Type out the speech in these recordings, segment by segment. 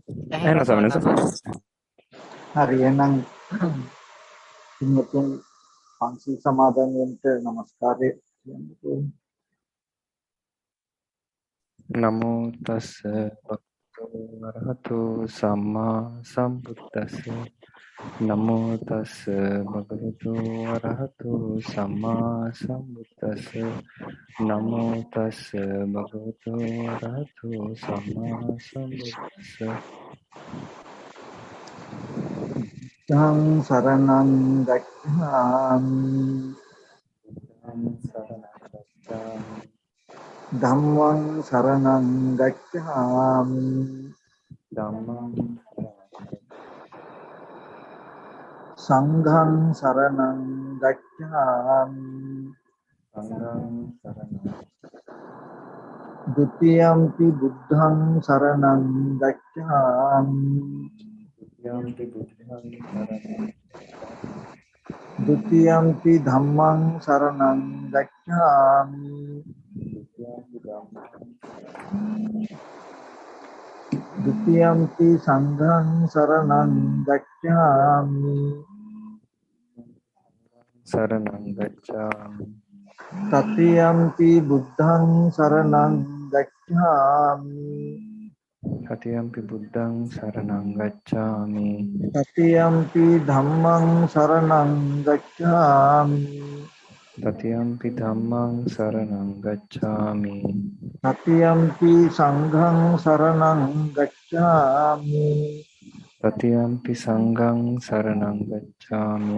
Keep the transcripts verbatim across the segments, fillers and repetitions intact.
එහෙනම් සමනස. හරි එහෙනම් ඉන්නතුන් පන්සිල් සමාදන් වෙන්න নমස්කාරය කියන්නකෝ. නමෝ තස්ස භගවතු වරහතු සම්මා සම්බුද්දස්ස. නමෝ තස්ස භගවතු වරහතු සම්මා සම්බුද්දස්ස. නමෝ තස්ස භගවතු වරහතු සම්මා සම්බුද්දස්ස. ධම්ම සරණං ගච්ඡාමි ධම්මං සරණං ගච්ඡාමි ධම්මං සංඝං සරණං ගච්ඡාමි සංඝං සරණං. ဒ ුතියම්පි බුද්ධං සරණං ගච්ඡාමි යම්පි බුද්ධං සරණං. ဒ ුතියම්පි ධම්මං සරණං ගච්ඡාමි යම්පි ධම්මං. ဒ ුතියම්පි සංඝං සරණං ගච්ඡාමි සරණං ගච්ඡාමි. තතියම්පි බුද්ධං සරණං ගච්ඡාමි තතියම්පි බුද්ධං සරණං ගච්ඡාමි. තතියම්පි ධම්මං සරණං ගච්ඡාමි තතියම්පි ධම්මං සරණං ගච්ඡාමි. තතියම්පි සංඝං සරණං ගච්ඡාමි තතියම්පි සංඝං සරණං ගච්ඡාමි.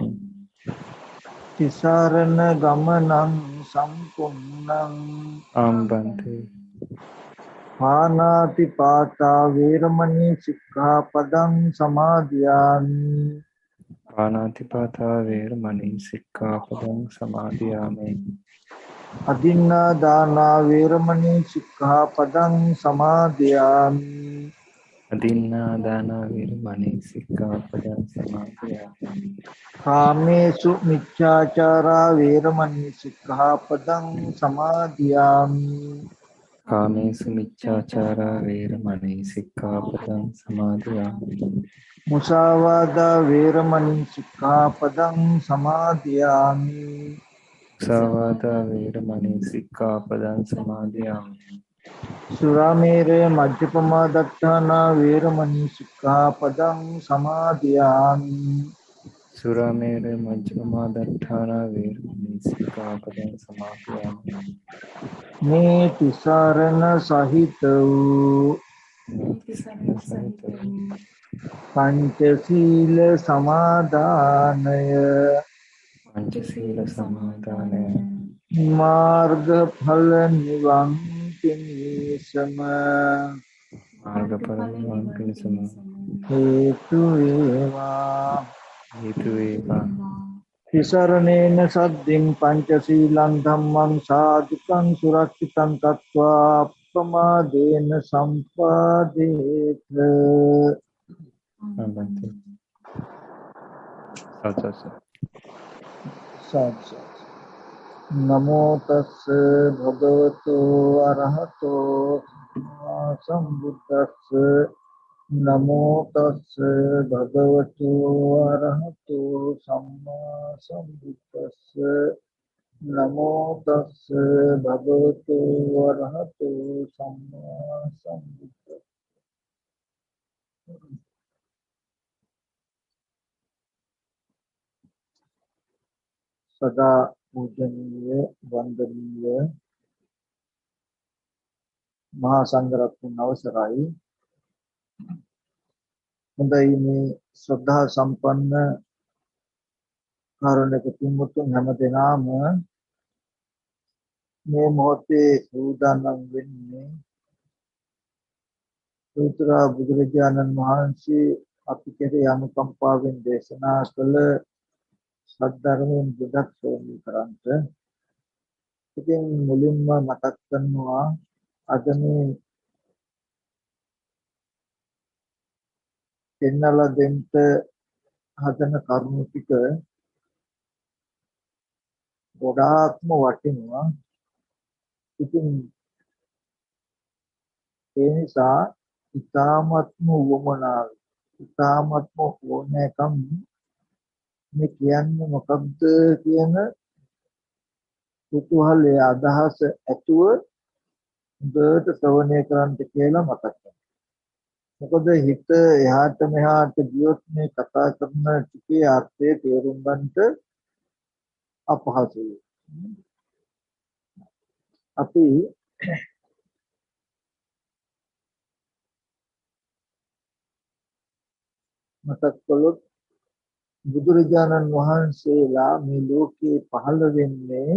තිසරණ ගමනං සම්පුන්නං ආම්බන්තේ පානාති පාතා වේරමණී සික්ඛාපදං සමාදියාමි පාණාතිපාතා වේරමණී සික්ඛාපදං සමාදියාමි. අදින්නා දාන වේරමණී සික්ඛාපදං සමාදියාමි අදින්නා දාන වේරමණී සික්ඛාපදං සමාදියාමි. කාමේසු මිච්ඡාචාරා වේරමණී සික්ඛාපදං සමාදියාමි කාමේසු මිච්ඡාචාරා වේරමණී සික්ඛාපදං සමාදියාමි. මුසාවාදා වේරමණී සික්ඛාපදං සමාදියාමි සාවාදා වේරමණී සික්ඛාපදං සමාදියාමි. සුරාමේරය මජ්ජපමා දත්තානා වේරමණී සික්ඛාපදං සමාදියාමි සුරාමේරය මජ්ජපමා දත්තානා වේරමණී සික්ඛාපදං සමාදියාමි. මේ තිසරණ සහිත වූ පංචශීල සමාදානය පංචශීල සමාදානය මාර්ගඵල නිවන් පිණිසම මාර්ගඵල නිවන් පිණිසම හේතු වේවා හේතු වේවා. තිසරණේන සද්දින් පංචශීලං ධම්මං සාදුකං සුරක්ෂිතං තත්වා අප්පමාදේන සම්පාදේත ආම්බන්තේ සත්‍යස. සත්‍ය නමෝ තස්ස භගවතු අරහතෝ සම්බුද්දස්ස නමෝ තස්ස භගවතු අරහතෝ සම්මා සම්බුද්දස්ස නමෝ තස්ස භගවතු අරහතෝ සම්මා සම්බුද්දස්ස සදා පූජනීය වන්දනීය මහා සංඝරත්නයන් අවසරයි. හොඳයි මේ ශ්‍රද්ධා සම්පන්න කාරුණික පින්වතුන් හැම දෙනාම මේ මොහොතේ සූදානම් වෙන්නේ උත්තර බුදුරජාණන් වහන්සේ අපි කෙරෙහි අනුකම්පාවෙන් දේශනා කළ සද්ධර්මයෙන් බුදක් ශ්‍රවණය කරන්ට. ඉතින් මුලින්ම මතක් කරනවා අද මේ එන්නලා දෙන්න හදන කරුණු ටික ගොඩාක්ම වටිනවා. ඉතින් ඒ නිසා ඉතාමත්ම වමනාව ඉතාමත්ම ඕනෑකම් මේ කියන්නේ මොකක්ද කියන කුතුහලයේ අදහස ඇතුව දෙයට ශ්‍රවණය කරන්ට කියලා මතක් කරනවා. මොකද හිත එහාට මෙහාට ගියොත් මේ කතා කරන ටිකේ අර්ථය තේරුම් ගන්නට අපහසුයි. අපි මතක් කළොත් බුදුරජාණන් වහන්සේලා මේ ලෝකේ පහළ වෙන්නේ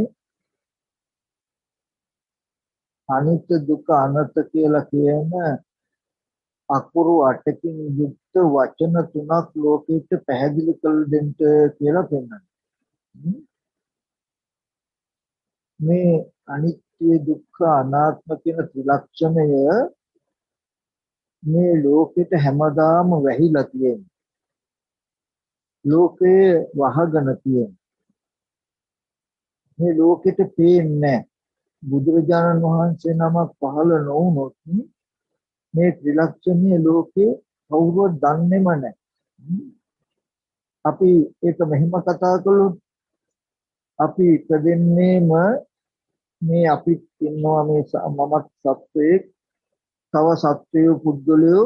අනිත්‍ය දුක්ඛ අනාත්ම කියලා කියන අකුරු අටකින් යුක්ත වචන තුනක් ලෝකෙට පැහැදිලි කළ දෙන්න කියලා පෙන්වනවා. මේ අනිත්‍ය දුක්ඛ අනාත්ම කියන ත්‍රිලක්ෂණය මේ ලෝකෙට හැමදාම වැහිලා තියෙනවා. ලෝකේ වහගෙන තියෙනවා. මේ ලෝකෙට පේන්නේ බුදුරජාණන් වහන්සේ නමක් පහළ නොවුනොත් මේ ත්‍රිලක්ෂණීය ලෝකේ කවුරුවත් දන්නේම නැහැ. අපි ඒක මෙහෙම කතා කළොත් අපි ඉපදෙන්නේම මේ අපි ඉන්නවා මේ මමත් සත්වයේ තව සත්වයේ පුද්ගලයෝ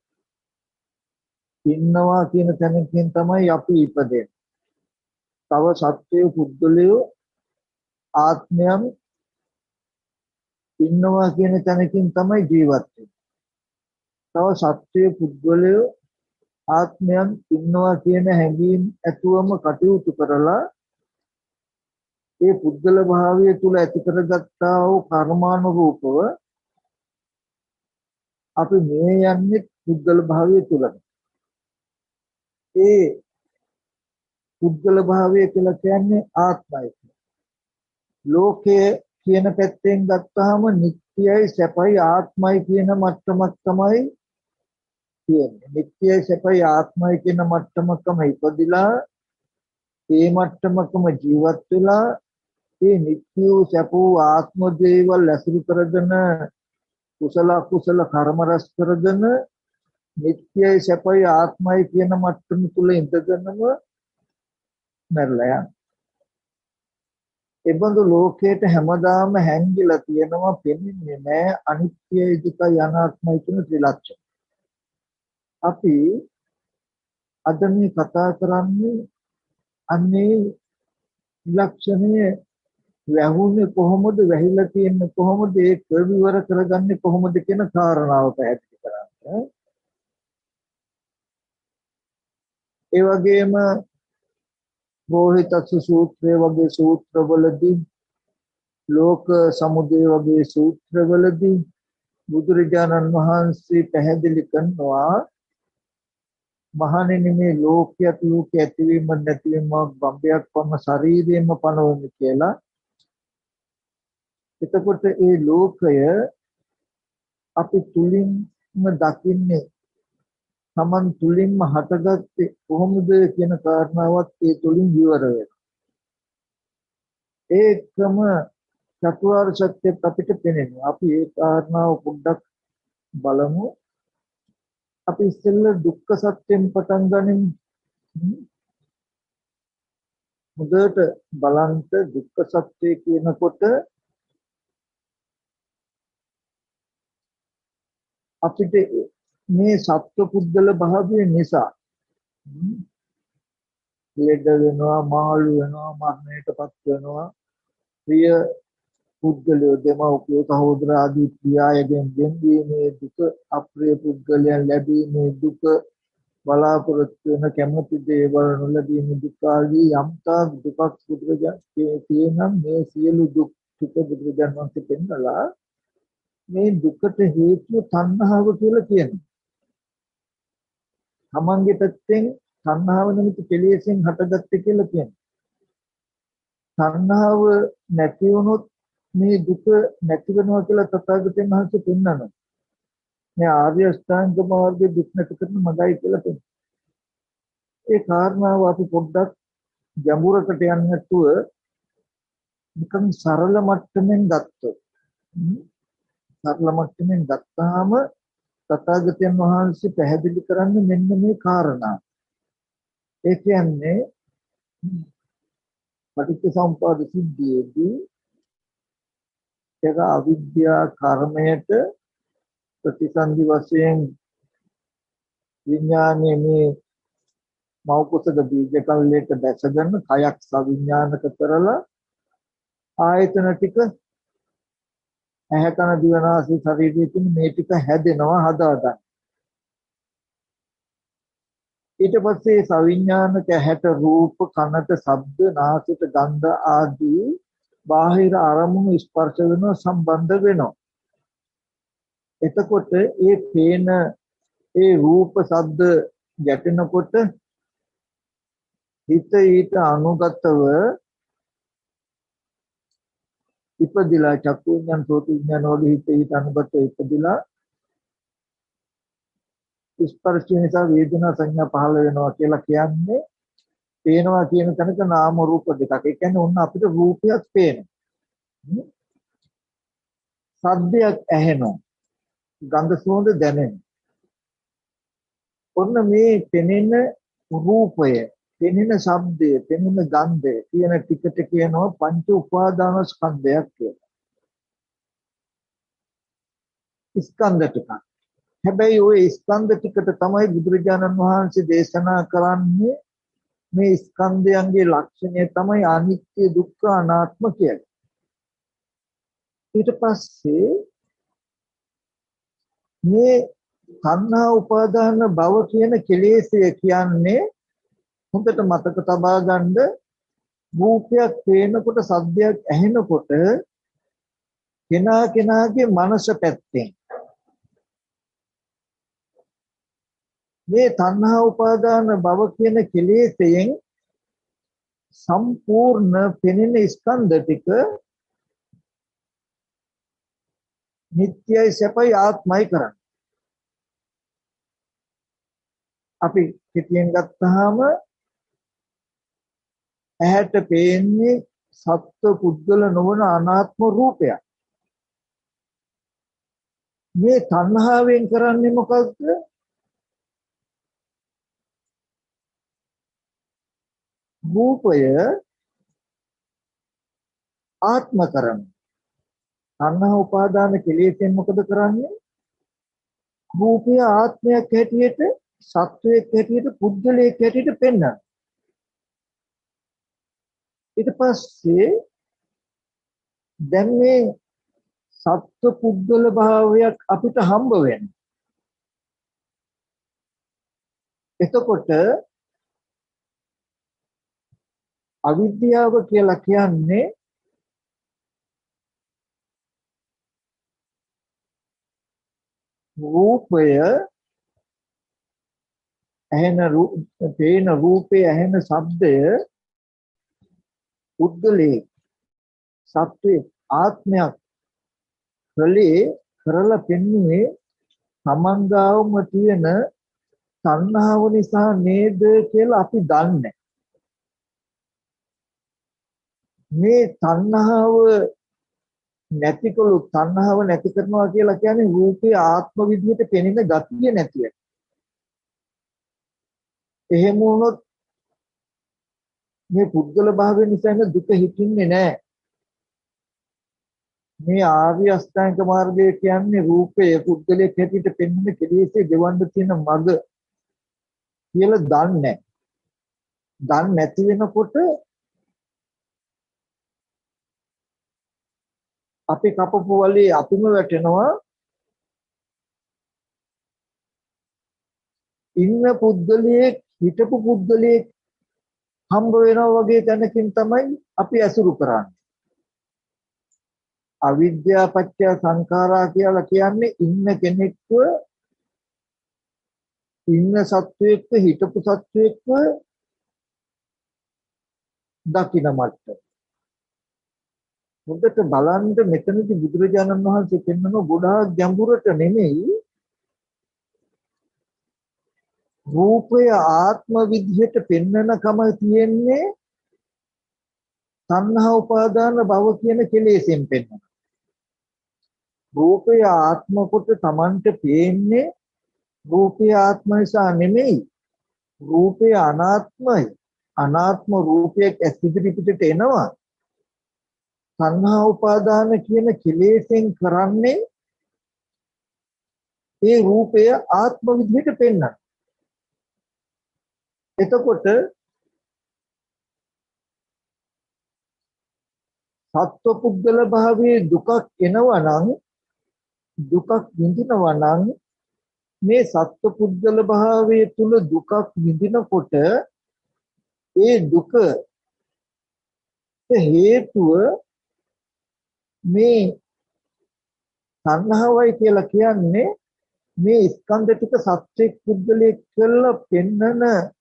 ඉන්නවා කියන තැනකින් තමයි අපි ඉපදෙන්නේ. තව සත්වයේ පුද්ගලයෝ ආත්මයන් ඉන්නවා කියන තැනකින් තමයි ජීවත් වෙන්නේ. තව සත්වයේ පුද්ගලයෝ ආත්මයන් ඉන්නවා කියන හැඟීම් ඇතුවම කටයුතු කරලා ඒ පුද්ගල භාවය තුල ඇති කරගත්තා වූ කර්මානුරූපව අපි මේ යන්නේ පුද්ගල භාවය තුල. ඒ පුද්ගල භාවය කියලා කියන්නේ ආත්මයි. ලෝකයේ කියන පැත්තෙන් ගත්තාම නිට්ටයයි සැපයි ආත්මයි කියන මට්ටමක් තමයි තියෙන්නේ. නිට්ටයයි සැපයි ආත්මයි කියන මට්ටමකම ඉපදිලා ඒ මට්ටමකම ජීවත් වෙලා ඒ නිත්‍ය සැප ආත්ම දේවල් ඇසුරු කරගෙන කුසල කුසල කර්ම රැස් කරගෙන නිත්‍යයි සැපයි ආත්මයි කියන මට්ටම තුල ඉඳගෙනම මරලා යන. ඒබඳු ලෝකයට හැමදාම හැංගිලා තියෙනවා පෙනෙන්නේ නැහැ අනිත්‍යයි දුකයි අනාත්මයි කියන ත්‍රිලක්ෂණ. අපි අද මේ කතා කරන්නේ අන්නේ ත්‍රිලක්ෂණයේ වැහුනේ කොහොමද වැහිලා තියෙන්නේ කොහොමද ඒක විවර කරගන්නේ කොහොමද කියන කාරණාව පැහැදිලි කරන්න. ඒ වගේම බෝහිතස්ස සූත්‍රය වගේ සූත්‍රවලදී ලෝක සමුදය වගේ සූත්‍රවලදී බුදුරජාණන් වහන්සේ පැහැදිලි කරනවා මහණෙනි මේ ලෝකයක් ලෝක ඇතිවීම නැතිවීම බම්බයක් වම ශරීරයෙන්ම පනවන්නේ කියලා. එතකොට ඒ ලෝකය අපි තුලින්ම දකින්නේ තමන් තුලින්ම හටගත්තේ කොහොමද කියන කාරණාවත් ඒ තුලින් විවර වෙනවා. ඒකම චතුරාර්ය සත්‍ය අපිට පෙනෙනවා. අපි ඒ කාරණාව පොඩ්ඩක් බලමු. අපි ඉස්සෙල්ලා දුක්ඛ සත්‍යෙන් පටන් ගනිමු. මුදට බලන්ත දුක්ඛ සත්‍ය කියනකොට අපිට මේ සත්ව පුද්ගල භාවය නිසා ලෙඩ වෙනවා මාළු වෙනවා මරණයටපත් වෙනවා ප්‍රිය පුද්ගලයෝ දෙමව්පියෝ සහෝදර ආදී ප්‍රියයන්ගෙන් දෙන්වීමේ දුක අප්‍රිය පුද්ගලයන් ලැබීමේ දුක බලාපොරොත්තු වෙන කැමති දේවල් නොලැබීමේ දුක ආදී යම්තා දුකක් බුදුරජාණන් කියනම් මේ සියලු දුක් දුක බුදුරජාණන් වහන්සේ පෙන්නලා මේ දුකට හේතුව තණ්හාව කියලා කියනවා. තමන්ගේ පැත්තෙන් තණ්හාව නිමිති කෙලෙසෙන් හටගත්තේ කියලා කියනවා. තණ්හාව නැති වුණොත් මේ දුක නැති වෙනවා කියලා තථාගතයන් වහන්සේ පෙන්නනවා. මේ ආර්ය අෂ්ටාංග මාර්ගයේ දුක් නැති කරන මගයි කියලා පෙන්නනවා. ඒ කාරණාව අපි පොඩ්ඩක් ගැඹුරකට යන්නේ නැතුව නිකන් සරල මට්ටමින් ගත්තොත් සරල මට්ටමින් ගත්තාම තථාගතයන් වහන්සේ පැහැදිලි කරන්නේ මෙන්න මේ කාරණා. ඒ කියන්නේ පටිච්චසමුප්පාද සිද්ධියේදී ඒක අවිද්‍යා කර්මයට ප්‍රතිසන්දි වශයෙන් විඥානයේ මේ මෞකසක බීජ කල්ලේට දැසගෙන කයක් සවිඥානික කරලා ආයතන ටික ඇහැ කන දිව නාසය ශරීරයේ තියෙන මේ ටික හැදෙනවා හදාගන්න. ඊට පස්සේ සවිඥානික ඇහැට රූප කනට ශබ්ද නාසයට ගන්ධ ආදී බාහිර අරමුණු ස්පර්ශ වෙනවා සම්බන්ධ වෙනවා. එතකොට ඒ පේන ඒ රූප ශබ්ද ගැටෙනකොට හිත ඊට අනුගතව ඉපදිලා චක්කු විඥාන සෝත විඥාන වගේ හිත ඊට අනුගතව ඉපදිලා ස්පර්ශ නිසා වේදනා සංඥා පහළ වෙනවා කියලා කියන්නේ පේනවා කියන තැනක නාම රූප දෙකක්. ඒ කියන්නේ ඔන්න අපිට රූපයක් පේනවා. සද්දයක් ඇහෙනවා. ගන්ධ සුවඳ දැනෙනවා. ඔන්න මේ පෙනෙන රූපය, පෙනෙන ශබ්දය, පෙනෙන ගන්ධය කියන ටිකට කියනවා පංච උපාදාන ස්කන්ධයක් කියලා. ස්කන්ධ ටික. හැබැයි ওই ස්කන්ධ ටිකට තමයි බුදුරජාණන් වහන්සේ දේශනා කරන්නේ මේ ස්කන්ධයන්ගේ ලක්ෂණය තමයි අනිත්‍ය දුක්ඛ අනාත්ම කියලා. ඊට පස්සේ මේ තණ්හා උපාදාන භව කියන කෙලෙස්ය කියන්නේ හොඳට මතක තබා ගන්න රූපයක් පේනකොට සද්දයක් ඇහෙනකොට කෙනා කෙනාගේ මනස පැත්තෙන් මේ තණ්හා උපාදාන භව කියන කෙලෙස්යෙන් සම්පූර්ණ පෙනෙන ස්කන්ධ ටික නිට්ටයයි සැපයි ආත්මයි කරන්නේ. අපි කෙටියෙන් ගත්තාම ඇහැට පේන්නේ සත්ව පුද්ගල නොවන අනාත්ම රූපයක්. මේ තණ්හාවෙන් කරන්නේ මොකක්ද? රූපය ආත්ම කරන. තණ්හා උපාදාන කෙලෙසෙන් මොකද කරන්නේ? රූපය ආත්මයක් හැටියට, සත්වයක් හැටියට, පුද්ගලයෙක් හැටියට පෙන්වනවා. ඊට පස්සේ දැන් මේ සත්ව පුද්ගල භාවයක් අපිට හම්බ වෙනවා. එතකොට අවිද්‍යාව කියලා කියන්නේ රූපය ඇහෙන රූප පේන රූපේ ඇහෙන ශබ්දය පුද්ගලයේ සත්වයේ ආත්මයක් කලේ කරලා පෙන්න්නේ සමංගාවම තියෙන තණ්හාව නිසා නේද කියලා අපි දන්නේ. මේ තණ්හාව නැතිකොළු තණ්හාව නැති කරනවා කියලා කියන්නේ රූපේ ආත්ම විදිහට පෙනෙන ගතිය නැති එක. එහෙම වුණොත් මේ පුද්ගල භාවය නිසා දුක හිතින්නේ නැහැ. මේ ආර්ය අෂ්ටාංග මාර්ගය කියන්නේ රූපය පුද්ගලයේ හැටියට පෙනෙන කෙලෙසේ ගෙවන්න තියෙන මඟ කියලා දන්නේ නැහැ. දන්නේ නැති වෙනකොට අපි කපපු වලේ අපිම වැටෙනවා. ඉන්න පුද්ගලයේ හිටපු පුද්ගලයේ හම්බ වෙනවා වගේ තැනකින් තමයි අපි අසුරු කරන්නේ. අවිද්‍යා පත්‍ය සංඛාරා කියලා කියන්නේ ඉන්න කෙනෙක්ව ඉන්න සත්වයක හිටපු සත්වයක දකින්න මට්ටම. මුදට බලන්න මෙතනදී බුදුරජාණන් වහන්සේ පෙන්වන ගොඩාක් ගැඹුරට නෙමෙයි රූපය ආත්ම විදිහට පෙන්වනකම තියෙන්නේ තණ්හා උපාදාන භව කියන කෙලෙසෙන් පෙන්වන. රූපය ආත්ම කොට Tamanට පේන්නේ රූපය ආත්ම නිසා නෙමෙයි. රූපය අනාත්මයි. අනාත්ම රූපයක් ඇස් ඉදිරිපිටට එනවා. සංහා උපාදාන කියන කෙලෙසෙන් කරන්නේ ඒ රූපය ආත්ම විදිහට පෙන්වන්න. එතකොට සත්වපුද්ගල භාවයේ දුකක් එනවා නම් දුකක් විඳිනවා නම් මේ සත්වපුද්ගල භාවයේ තුල දුකක් විඳිනකොට ඒ දුක හේතුව මේ සංහවයි කියලා කියන්නේ මේ ස්කන්ධ ටික සත්‍යක් පුද්ගලයෙක් කියලා පෙන්නන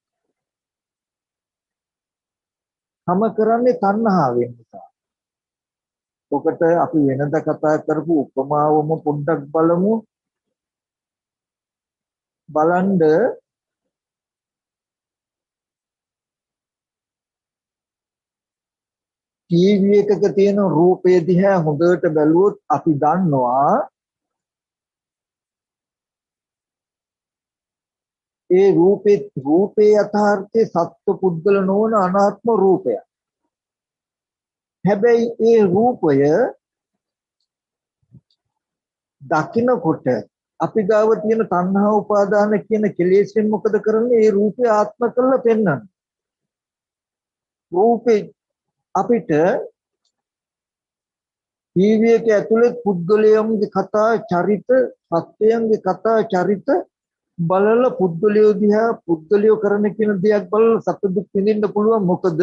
හැම කරන්නේ තණ්හාවෙන් නිසා. ඔකට අපි වෙනද කතා කරපු උපමාවම පොඩ්ඩක් බලමු. බලන්න ටීවී එකක තියෙන රූපය දිහා හොඳට බැලුවොත් අපි දන්නවා ඒ රූපේ රූපේ යථාර්ථයේ සත්ව පුද්ගල නොවන අනාත්ම රූපයක්. හැබැයි ඒ රූපය දකින්නකොට අපි ගාව තියෙන තණ්හා උපාදාන කියන කෙලෙස්ෙන් මොකද කරන්නේ? ඒ රූපය ආත්ම කරලා පෙන්වන්නේ. රූපේ අපිට ටීවී එක ඇතුලේ පුද්ගලයන්ගේ කතා චරිත සත්‍යයන්ගේ කතා චරිත බලලා පුද්ගලයෝ දිහා පුද්ගලයෝ කරන කියන දෙයක් බලලා සත්‍ය දුක් විඳින්න පුළුවන්. මොකද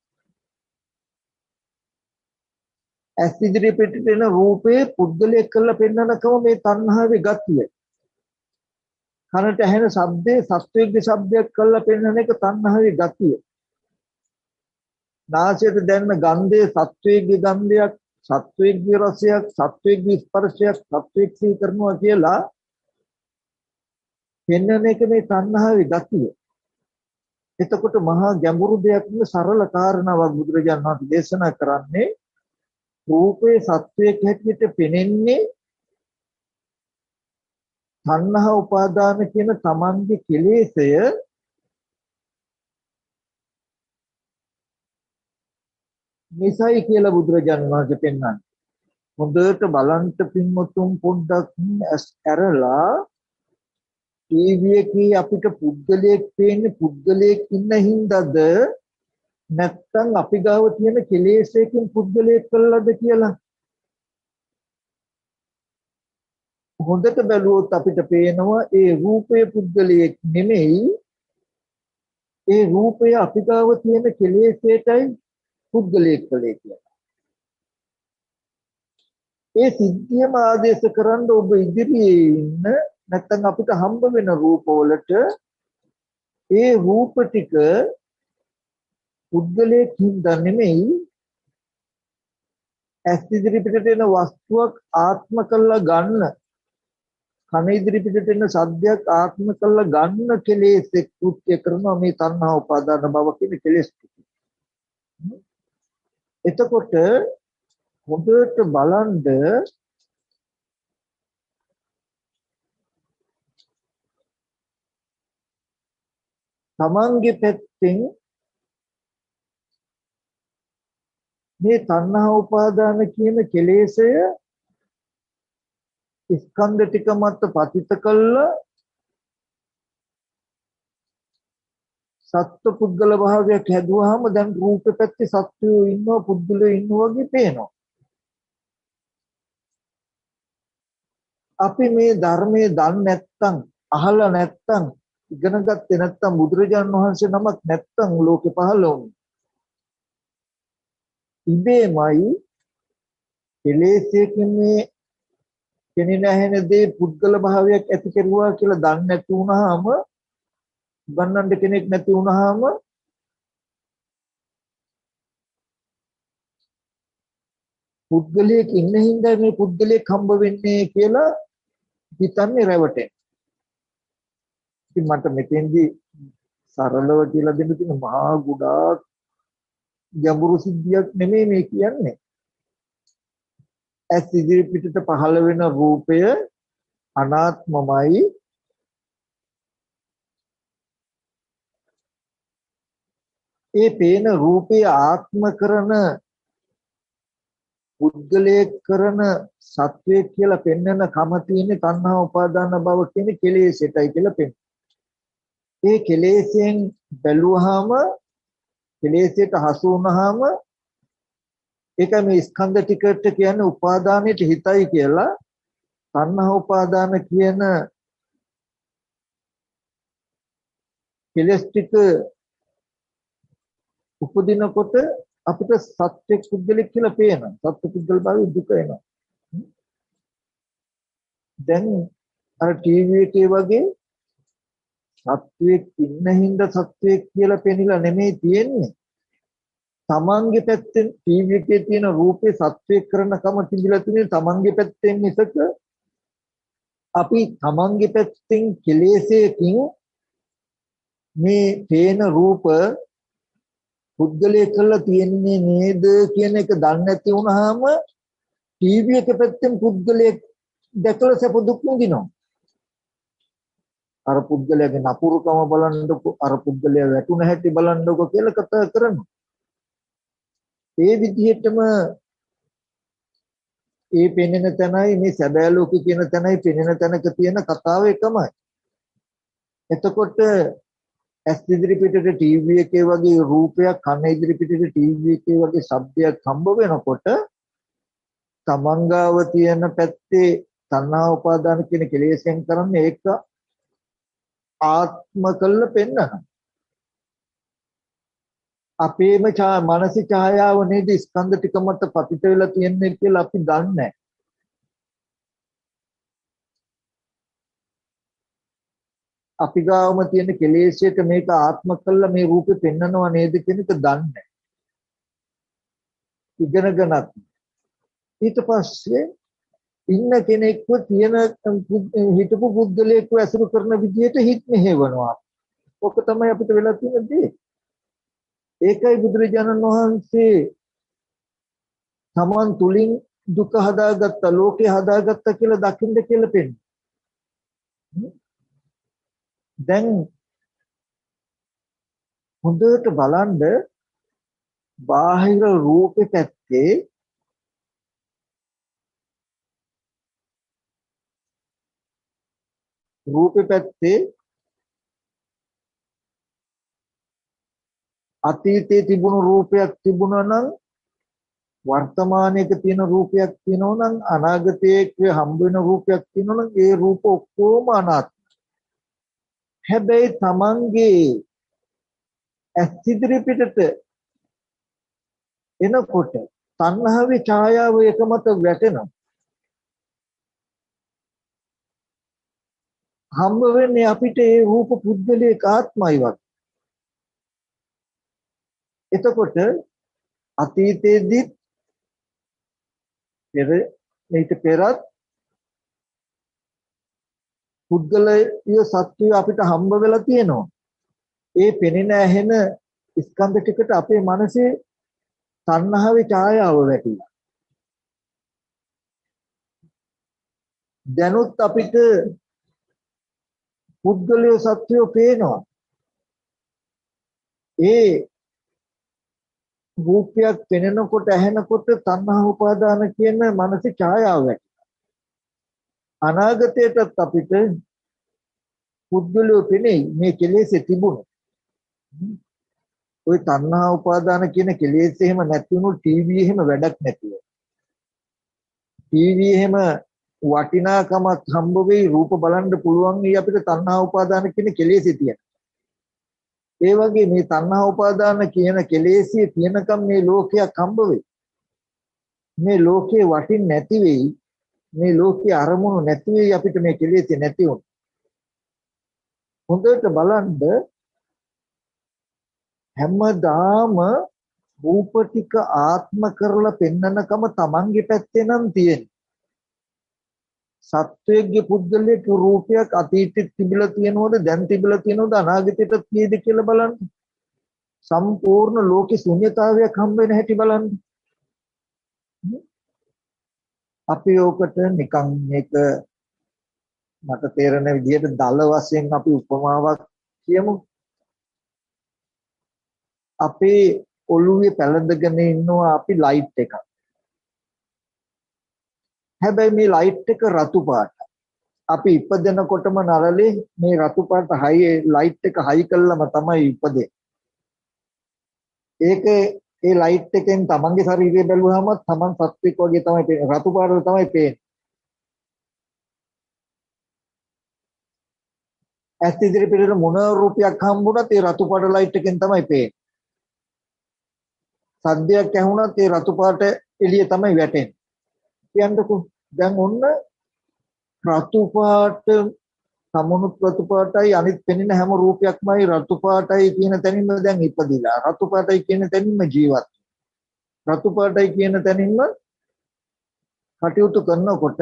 ඇස් ඉදිරි පිටට එන රූපේ පුද්ගලයෙක් කරලා පෙන්වනකම මේ තණ්හාවේ ගතිය. කනට ඇහෙන ශබ්දේ සත්වයේ ශබ්දයක් කරලා පෙන්වන එක තණ්හාවේ ගතිය. නාසයට දැනෙන ගන්ධයේ සත්වයේ ගන්ධයක්, සත්වයේ රසයක්, සත්වයේ ස්පර්ශයක්, සත්වයේ සී කරනවා කියලා පෙන්වන එක මේ තණ්හාවේ ගතිය. එතකොට මහා ගැඹුරු දෙයක් නෙවෙයි සරල කාරණාවක් බුදුරජාණන් වහන්සේ දේශනා කරන්නේ. රූපේ සත්වයේ හැටියට පෙනෙන්නේ තණ්හා උපාදාන කියන තමන්ගේ කෙලෙසය නිසයි කියලා බුදුරජාණන් වහන්සේ පෙන්වන්නේ. හොඳට බලන්න පින්වතුන් පොඩ්ඩක් ඇස් ඇරලා ටීවී එකේ අපිට පුද්ගලයෙක් පේන්නේ පුද්ගලයෙක් ඉන්න හින්දාද නැත්තම් අපි ගාව තියෙන කෙලෙසයකින් පුද්ගලයෙක් කළාද කියලා හොඳට බැලුවොත් අපිට පේනවා ඒ රූපය පුද්ගලයෙක් නෙමෙයි. ඒ රූපය අපි ගාව තියෙන කෙලෙසයටයි පුද්ගලයෙක් කළේ කියලා. ඒ සිද්ධියම ආදේශ කරන්න ඔබ ඉදිරියේ ඉන්න නැත්තම් අපිට හම්බ වෙන රූපවලට ඒ රූප ටික පුද්ගලයෙක් හින්දා නෙමෙයි ඇස් ඉදිරි පිටට එන වස්තුවක් ආත්ම කරලා ගන්න කන ඉදිරි පිටට එන සද්දයක් ආත්ම කරලා ගන්න කෙලෙස් එක්කෘත්‍ය කරනවා මේ තණ්හා උපාදාන භව කියන කෙලෙස් ටික. එතකොට හොඳට බලන්න තමන්ගේ පැත්තෙන් මේ තණ්හා උපාදාන කියන කෙලෙසය ස්කන්ධ ටික මත පතිත කළා සත්ව පුද්ගල භාවයක් හැදුවාම දැන් රූප පැත්තේ සත්වයෝ ඉන්නවා පුද්ගලයෝ ඉන්නවා වගේ පේනවා. අපි මේ ධර්මයේ දන්නේ නැත්තම් අහලා නැත්තම් ඉගෙන ගත්තේ නැත්තම් බුදුරජාණන් වහන්සේ නමක් නැත්තම් ලෝකෙ පහළ වුණේ. ඉබේමයි කෙලෙසකින් මේ කෙනෙක් නැහෙන දේ පුද්ගල භාවයක් ඇති කරුවා කියලා දන්නේ නැති වුණාම ගන්නන්න කෙනෙක් නැති වුණාම පුද්ගලයෙක් ඉන්න හින්දා මේ පුද්ගලයෙක් හම්බ වෙන්නේ කියලා හිතන්නේ රැවටෙන. ඉතින් මට මෙතෙන්දී සරලව කියලා දෙන්න තියෙන මහා ගුඩාක් ගැඹුරු සිද්ධියක් නෙමෙයි මේ කියන්නේ. ඇස් ඉදිරි පිටට පහළ වෙන රූපය අනාත්මමයි. ඒ පේන රූපේ ආත්ම කරන පුද්ගලයේ කරන සත්වයේ කියලා පෙන්වන කම තියෙන තණ්හා උපාදාන භව කියන කෙලෙසටයි කියලා පෙන්වන. ඒ කෙලෙසෙන් බැලුවාම කෙලෙසට හසු වුණාම ඒක මේ ස්කන්ධ ටිකට කියන්නේ උපාදානෙට හිතයි කියලා තණ්හා උපාදාන කියන කෙලස් ටික උපදිනකොට අපිට සත්‍ය පුද්ගලික කියලා පේනවා. සත්‍ය පුද්ගල භාවයේ දුක එනවා. දැන් අර ටීවී එකේ වගේ සත්‍යයක් ඉන්න හින්දා සත්‍යයක් කියලා පෙනිලා නෙමෙයි තියෙන්නේ. තමන්ගේ පැත්තෙන් ටීවී එකේ තියෙන රූපේ සත්‍යයක් කරන කම තිබිලා තියෙන තමන්ගේ පැත්තෙන් මිසක අපි තමන්ගේ පැත්තෙන් කෙලෙසයකින් මේ පේන රූප පුද්ගලයේ කළා තියෙන්නේ නේද කියන එක දන්නේ නැති වුනහම ටීවී එක පැත්තෙන් පුද්ගලයේ දැකලා සප දුක් විඳිනවා. අර පුද්ගලයාගේ නපුරුකම බලන්නකො අර පුද්ගලයා වැටුණ හැටි බලන්නකො කියලා කතා කරනවා. ඒ විදිහටම ඒ පෙනෙන තැනයි මේ සැබෑ ලෝකේ කියන තැනයි පෙනෙන තැනක තියෙන කතාව එකමයි. එතකොට ඇස් ඉදිරි පිටට ටීවී එකේ වගේ රූපයක් කන ඉදිරි පිටට ටීවී එකේ වගේ ශබ්දයක් හම්බ වෙනකොට තමන්ගාව තියෙන පැත්තේ තණ්හා උපාදාන කියන කෙලෙසෙන් කරන්නේ ඒක ආත්ම කළ පෙන්නන. අපේම මානසික ඡායාව නේද ස්කන්ධ ටික මත පතිත වෙලා තියෙන්නේ කියලා අපි දන්නේ නැහැ. අපි ගාවම තියෙන කෙලෙසයට මේක ආත්ම කළා මේ රූපේ පෙන්නනව නේද කියන එක දන්නේ නැහැ. ඉගෙනගෙනත් ඊට පස්සේ ඉන්න කෙනෙක්ව තියෙන හිතපු පුද්ගලයෙක්ව ඇසුරු කරන විදිහට හිත මෙහෙවනවා. ඔක තමයි අපිට වෙලා තියෙන දේ. ඒකයි බුදුරජාණන් වහන්සේ තමන් තුලින් දුක හදාගත්ත ලෝකේ හදාගත්ත කියලා දකින්න කියලා පෙන්නනවා. දැන් හොඳට බලන්න බාහිර රූපේ පැත්තේ රූපේ පැත්තේ අතීතයේ තිබුණු රූපයක් තිබුණා නම් වර්තමානයේක තියෙන රූපයක් තියෙනවා නම් අනාගතයේ හම්බ වෙන රූපයක් තියෙනවා නම් ඒ රූප ඔක්කොම අනාත්මයි. හැබැයි තමන්ගේ ඇස් ඉදිරි පිටට එනකොට තණ්හාවේ ඡායාව එක මත වැටෙනවා. හම්බ වෙන්නේ අපිට ඒ රූප පුද්ගලික ආත්මයි වගේ. එතකොට අතීතයේදී පෙර මේක පෙරත් පුද්ගලය සත්‍යය අපිට හම්බ වෙලා තියෙනවා. ඒ පෙනෙන ඇහෙන ස්කන්ධ ටිකට අපේ මනසේ තණ්හාවේ ඡායාව වැටිලා. දැනුත් අපිට පුද්ගලය සත්‍යය පේනවා. ඒ රූපයක් පෙනෙනකොට ඇහෙනකොට තණ්හා උපාදාන කියන මනසේ ඡායාව වැටෙනවා. අනාගතයටත් අපිට පුද්ගලය පෙනේ මේ කෙලෙසේ තිබුණා. ওই තණ්හා උපාදාන කියන කෙලෙස් එහෙම නැති වුණු ටීවී එහෙම වැඩක් නැතිව. ටීවී එහෙම වටිනාකමක් හම්බ වෙයි රූප බලන්න පුළුවන් ඊ අපිට තණ්හා උපාදාන කියන කෙලෙසේ තියෙන. ඒ වගේ මේ තණ්හා උපාදාන කියන කෙලෙසිය තියෙනකම් මේ ලෝකයක් හම්බ වෙයි. මේ ලෝකේ වටින් නැති වෙයි. මේ ලෝකේ අරමුණු නැති වෙයි අපිට මේ කෙලෙසිය නැති වුණා. හොඳට බලන්න හැමදාම රූප ටික ආත්ම කරලා පෙන්නනකම Tamange පැත්තේ නම් තියෙන්නේ. සත්වයේ පුද්ගලයේ රූපයක් අතීතෙත් තිබිලා තියෙනවද දැන් තිබිලා තියෙනවද අනාගතෙට තියෙද කියලා බලන්න. සම්පූර්ණ ලෝකේ ශුන්‍යතාවයක් හම්බ වෙන හැටි බලන්න. අපි ඕකට නිකන් මේක මට තේරෙන විදිහට දල වශයෙන් අපි උපමාවක් කියමු. අපේ ඔළුවේ පැලඳගෙන ඉන්නවා අපි ලයිට් එකක්. හැබැයි මේ ලයිට් එක රතු පාටයි. අපි ඉපදෙනකොටම නරලේ මේ රතු පාට හයි ලයිට් එක හයි කළාම තමයි ඉපදෙන්නේ. ඒක ඒ ලයිට් එකෙන් තමන්ගේ ශරීරය බැලුවාම තමන් සත්වෙක් වගේ තමයි පේන්නේ. රතු පාටට තමයි පේන්නේ. ඇස් ඉදිරි පිටට මොන රූපයක් හම්බුණත් ඒ රතු පාට ලයිට් එකෙන් තමයි පේන්නේ. සද්දයක් ඇහුණත් ඒ රතු පාට එළිය තමයි වැටෙන්නේ. කියන්නකෝ දැන් ඔන්න රතු පාට සමුණුත් රතු පාටයි අනිත් පෙනෙන හැම රූපයක්මයි රතු පාටයි කියන තැනින්ම දැන් ඉපදිලා. රතු පාටයි කියන තැනින්ම ජීවත්. රතු පාටයි කියන තැනින්ම කටයුතු කරනකොට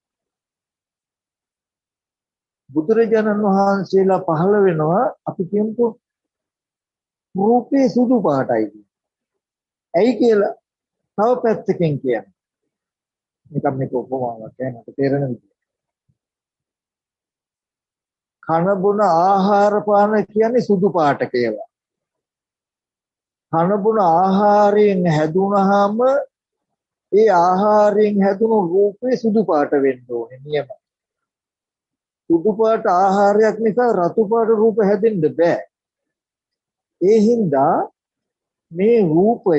බුදුරජාණන් වහන්සේලා පහළ වෙනවා අපි කියමුකෝ රූපේ සුදු පාටයි. ඇයි කියලා තව පැත්තකින් කියන්නේ. නිකම් මේක උපමාවක් නේද තේරෙන විදිහ. කන බොන ආහාර පාන කියන්නේ සුදු පාටක ඒවා. කන බොන ආහාරයෙන් හැදුනහම ඒ ආහාරයෙන් හැදුණු රූපේ සුදු පාට වෙන්න ඕනේ නියමයි. සුදු පාට ආහාරයක් නිසා රතු පාට රූප හැදෙන්න බෑ. ඒ හින්දා මේ රූපය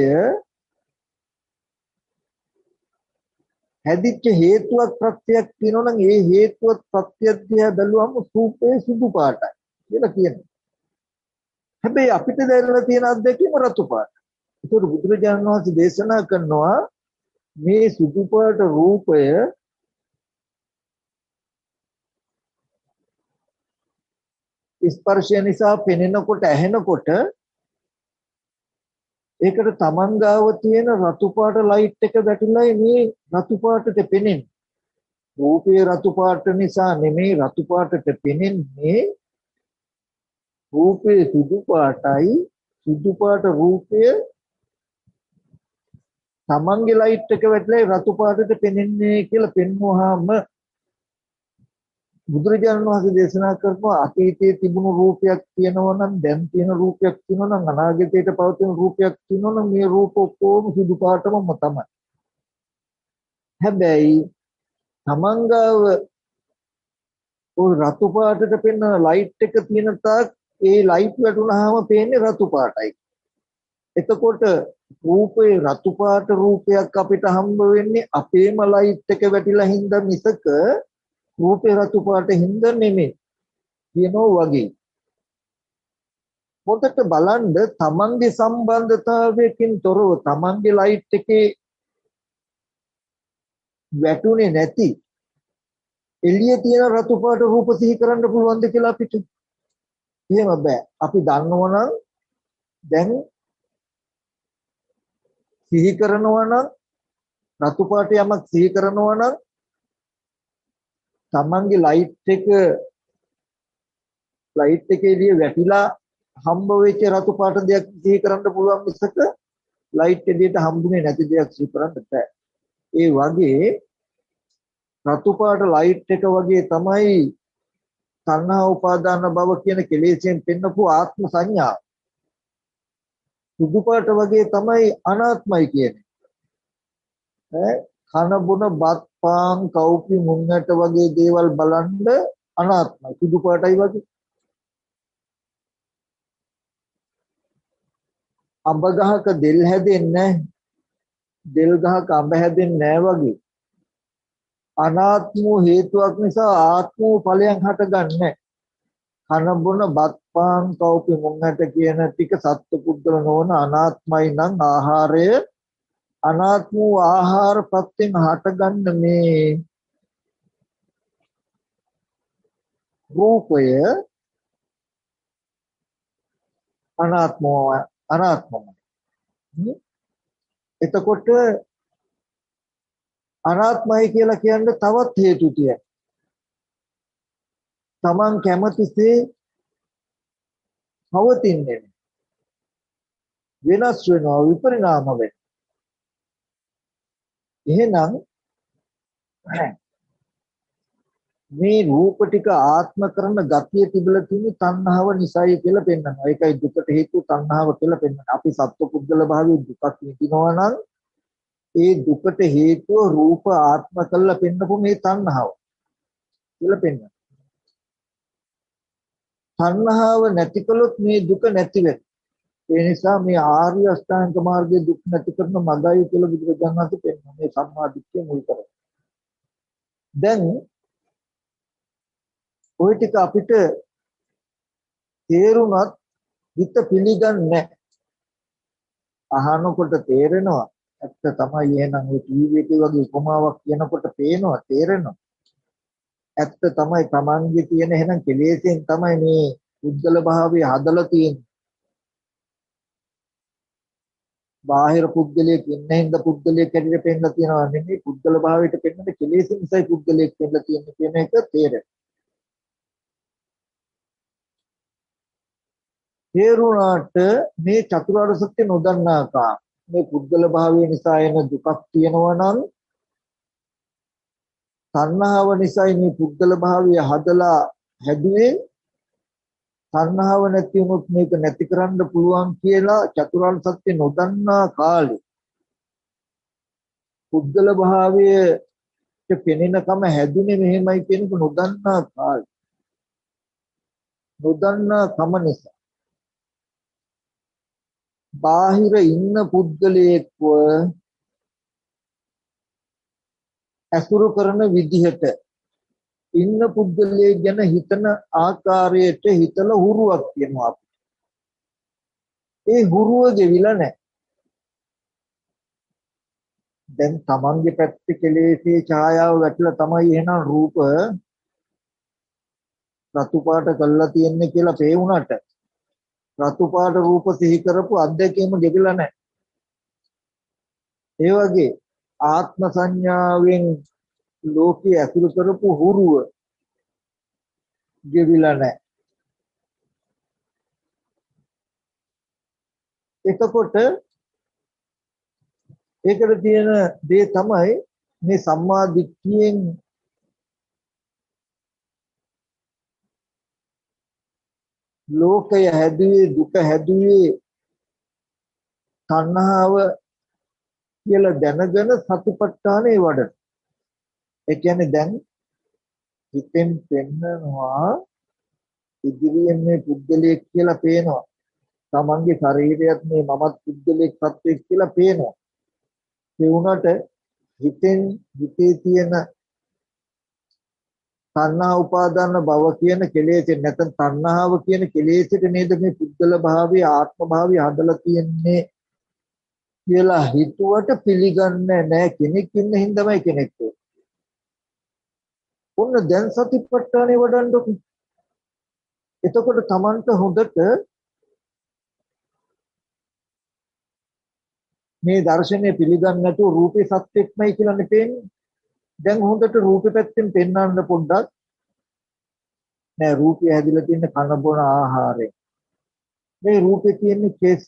හැදිච්ච හේතුවක් ප්‍රත්‍යක් තියෙනවා නම් ඒ හේතුවත් ප්‍රත්‍යක් දිහා බැලුවම රූපේ සුදු පාටයි කියලා කියනවා. හැබැයි අපිට දැනෙලා තියෙන අත්දැකීම රතු පාටයි. ඒකට බුදුරජාණන් වහන්සේ දේශනා කරනවා මේ සුදු පාට රූපය ස්පර්ශය නිසා පෙනෙනකොට ඇහෙනකොට ඒකට තමන් ගාව තියෙන රතු පාට ලයිට් එක වැටිලායි මේ රතු පාටට පෙනෙන්නේ. රූපේ රතු පාට නිසා නෙමෙයි රතු පාටට පෙනෙන්නේ. රූපේ සුදු පාටයි සුදු පාට රූපය තමන්ගේ ලයිට් එක වැටලා රතු පාටට පෙනෙන්නේ කියලා පෙන්වුවාම බුදුරජාණන් වහන්සේ දේශනා කරනවා අතීතයේ තිබුණු රූපයක් තියෙනවා නම් දැන් තියෙන රූපයක් තියෙනවා නම් අනාගතයට පවතින රූපයක් තියෙනවා නම් මේ රූප ඔක්කොම සුදු පාටම තමයි. හැබැයි තමංගව ඔය රතු පාටට පෙන්න ලයිට් එක තියෙන තාක් ඒ ලයිට් වැටුනහම පේන්නේ රතු පාටයි. එතකොට රූපේ රතු පාට රූපයක් අපිට හම්බ වෙන්නේ අපේම ලයිට් එක වැටිලා හින්දා මිසක රූපේ රතු පාට හින්දා නෙමෙයි කියනවා වගේ. පොතට බලන්න තමන්ගේ සම්බන්ධතාවයකින් තොරව තමන්ගේ ලයිට් එකේ වැටුනේ නැති එළියේ තියෙන රතු පාට රූප සිහි කරන්න පුළුවන්ද කියලා අපිට? එහෙම බෑ. අපි දන්නවනම් දැන් සිහි කරනවා නම් රතු පාට යමක් සිහි කරනවා නම් තමන්ගේ ලයිට් එක ලයිට් එකේ එළිය වැටිලා හම්බ වෙච්ච රතු පාට දෙයක් සිහි කරන්න පුළුවන් මිසක ලයිට් එළියට හම්බුනේ නැති දෙයක් සිහි කරන්න බෑ. ඒ වගේ රතු පාට ලයිට් එක වගේ තමයි තණ්හා උපාදාන භව කියන කෙලෙසෙන් පෙන්නපු ආත්ම සංඥා. සුදු පාට වගේ තමයි අනාත්මයි කියන්නේ. ඈ කන බොන බත් පාන් කව්පි මුංගට වගේ දේවල් බලන්න අනාත්මයි. සුදු පාටයි වගේ. අඹ ගහක දෙල් හැදෙන්නේ දෙල් ගහක අඹ හැදෙන්නේ නැහැ වගේ. අනාත්ම හේතුවක් නිසා ආත්ම ඵලයන් හටගන්නේ. කන බොන බත් පාන් කව්පි මුංගට කියන ටික සත්පුද්ගල නොවන අනාත්මයි නම් ආහාරය අනාත්ම ආහාර ප්‍රත්‍යයෙන් හටගන්න මේ රූපය අනාත්ම අනාත්මයි. එතකොට අනාත්මයි කියලා කියන්නේ තවත් හේතු තියෙනවා. Taman කැමතිසේ පවතින්නේ වෙනස් වෙනවා විපරිණාම වෙනවා. එහෙනම් මේ රූප ටික ආත්ම කරන ගතිය තිබිලා තියෙන තණ්හාව නිසායි කියලා පෙන්වනවා. ඒකයි දුකට හේතුව තණ්හාව කියලා පෙන්වනවා. අපි සත්පුද්ගල භාවයේ දුකක් විඳිනවා නම් ඒ දුකට හේතුව රූප ආත්ම කරලා පෙන්වපු මේ තණ්හාව කියලා පෙන්වනවා. තණ්හාව නැති කළොත් මේ දුක නැති වෙනවා. ඒ නිසා මේ ආර්ය අෂ්ටාංග මාර්ගයේ දුක් නැති කරන මගයි කියලා බුදුරජාණන් වහන්සේ පෙන්වනවා. මේ සම්මා දිට්ඨිය මුල් කරගෙන. දැන් ওই ටික අපිට තේරුණත් හිත පිළිගන්නේ නැහැ. අහනකොට තේරෙනවා ඇත්ත තමයි. එහෙනම් ඔය ටීවී එකේ වගේ උපමාවක් කියනකොට පේනවා තේරෙනවා. ඇත්ත තමයි. Tamange තියෙන එහෙනම් කෙලෙසෙන් තමයි මේ උද්දල භාවය හදලා තියෙන්නේ. බාහිර පුද්ගලයෙක් ඉන්න හින්දා පුද්ගලයෙක් හැටියට පෙන්නලා තියෙනවා නෙමෙයි. පුද්ගල භාවයට පෙන්නන කෙලෙසෙන් නිසායි පුද්ගලයෙක් පෙන්නලා තියෙන්නේ කියන එක තේරෙනවා. තේරුණාට මේ චතුරාර්ය සත්‍ය නොදන්නාකා මේ පුද්ගල භාවය නිසා එන දුකක් තියෙනවා නම් තණ්හාව නිසායි මේ පුද්ගල භාවය හදලා හැදුවේ. තණ්හාව නැති වුණොත් මේක නැති කරන්න පුළුවන් කියලා චතුරාර්ය සත්‍ය නොදන්නා කාලේ පුද්ගල භාවයට පෙනෙනකම හැදුනේ මෙහෙමයි කියන එක නොදන්නා කාලේ නොදන්නා කම නිසා බාහිර ඉන්න පුද්ගලයෙක්ව අසුරු කරන විදිහට ඉන්න පුද්ගලයෙක් ගැන හිතන ආකාරයට හිතලා හුරුවක් තියෙනවා අපිට. ඒ හුරුව ගෙවිලා නැහැ. දැන් Tamange පැත්තේ කෙලෙසේ ඡායාව වැටලා තමයි එහෙනම් රූප රතු පාට කරලා තියෙන්නේ කියලා පේුණාට රතු පාට රූප සිහි කරපු අධ්‍යක්ෂකම ගෙවිලා නැහැ. ඒ වගේ ආත්ම සංඥාවෙන් ලෝකයේ අසුරු කරපු හුරුව ගෙවිලා නැහැ. එතකොට ඒකට තියෙන දේ තමයි මේ සම්මා දිට්ඨියෙන් ලෝකය හැදුවේ දුක හැදුවේ තණ්හාව කියලා දැනගෙන සතිපට්ඨානේ වඩන. ඒ කියන්නේ දැන් හිතෙන් පෙන්නනවා ඉදිරියෙන් මේ පුද්ගලයෙක් කියලා පේනවා. Tamange ශරීරයත් මේ මමත් පුද්ගලයෙක් සත්‍යයක් කියලා පේනවා. ඒ වුණාට හිතෙන් හිතේ තියෙන තණ්හා උපාදාන භව කියන කෙලෙසේ නැත්නම් තණ්හාව කියන කෙලෙසට නේද මේ පුද්ගල භාවයේ ආත්ම භාවයේ හදලා තියෙන්නේ කියලා හිතුවට පිළිගන්නේ නැහැ. කෙනෙක් ඉන්න හින්දාමයි කෙනෙක්. ඔන්න දැන් සතිපට්ඨානේ වඩන්නකො. එතකොට Tamanට හොඳට මේ දර්ශනය පිළිගන්නේ නැතුව රූපේ සත්‍යක්මයි කියලා නෙපෙන්නේ. දැන් හොඳට රූපේ පැත්තෙන් පෙන්වන්න පොඩ්ඩක්. නෑ රූපය හැදිලා තියෙන කන බොන ආහාරයෙන්. මේ රූපේ තියෙන කෙස්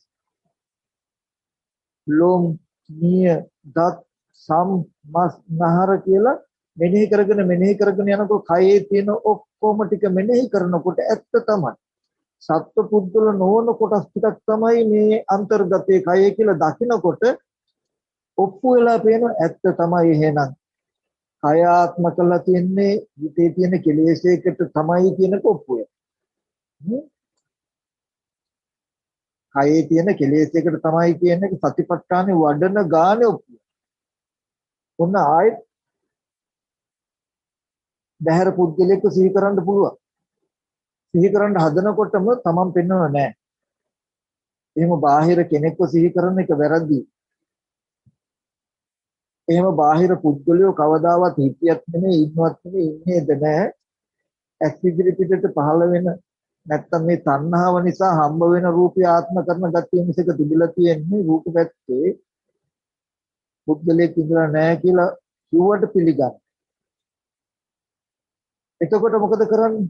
ලොම් නිය දත් සම් මස් නහර කියලා මෙනෙහි කරගෙන මෙනෙහි කරගෙන යනකොට කයේ තියෙන ඔක්කොම ටික මෙනෙහි කරනකොට ඇත්ත තමයි. සත්ව පුද්ගල නොවන කොටස් ටිකක් තමයි මේ අන්තර්ගතයේ කයේ කියලා දකිනකොට ඔප්පු වෙලා පේන ඇත්ත තමයි. එහෙනම් කය ආත්ම කළා තියන්නේ හිතේ තියෙන කෙලෙසයකට තමයි කියන ඔප්පු වෙනවා. කයේ තියෙන කෙලෙසයකට තමයි කියන්නේ සතිපට්ඨානේ වඩන ගානේ ඔප්පු. ඔන්න ආයෙත් බහැර පුද්ගලයෙක් සිහි කරන්න පුළුවන්. සිහි කරන්න හදනකොටම තමන් පෙන්වව නැහැ. එහෙම බාහිර කෙනෙක්ව සිහි කරන එක වැරදි. එහෙම බාහිර පුද්ගලයෝ කවදාවත් හිතියක් නෙමෙයි ඉන්නවත් නෙමෙයි ඉන්නේද නැහැ. ඇස් ඉදිරි පිටට පහළ වෙන නැත්තම් මේ තණ්හාව නිසා හම්බ වෙන රූපය ආත්ම කරන ගතිය මිසක තිබිලා තියෙන්නේ රූප පැත්තේ පුද්ගලයෙක් ඉඳලා නැහැ කියලා කිව්වට පිළිගන්න. එතකොට මොකද කරන්නේ?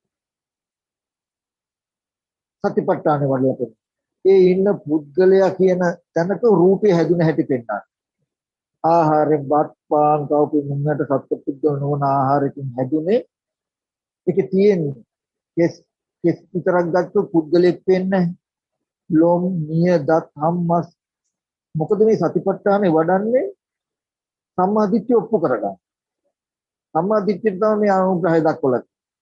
සතිපට්ඨානේ වඩලා තියෙනවා. ඒ ඉන්න පුද්ගලයා කියන තැනක රූපය හැදුන හැටි පෙන්නනවා. ආහාරයෙන් බත් පාන් කවුපින් මුන්නට සත්පුද්ගල නොවන ආහාරකින් හැදුනේ ඒකේ තියෙන්නේ කෙස් කෙස් විතරක් ගත්තොත් පුද්ගලයෙක් වෙන්නේ ලෝම නිය දත් හම්මස් මොකද මේ සතිපට්ඨානේ වඩන්නේ සම්මා දිට්ඨිය ඔප්පු කරගන්න. සම්මා දිට්ඨියට තමයි මේ අනුග්‍රහය දක්වලා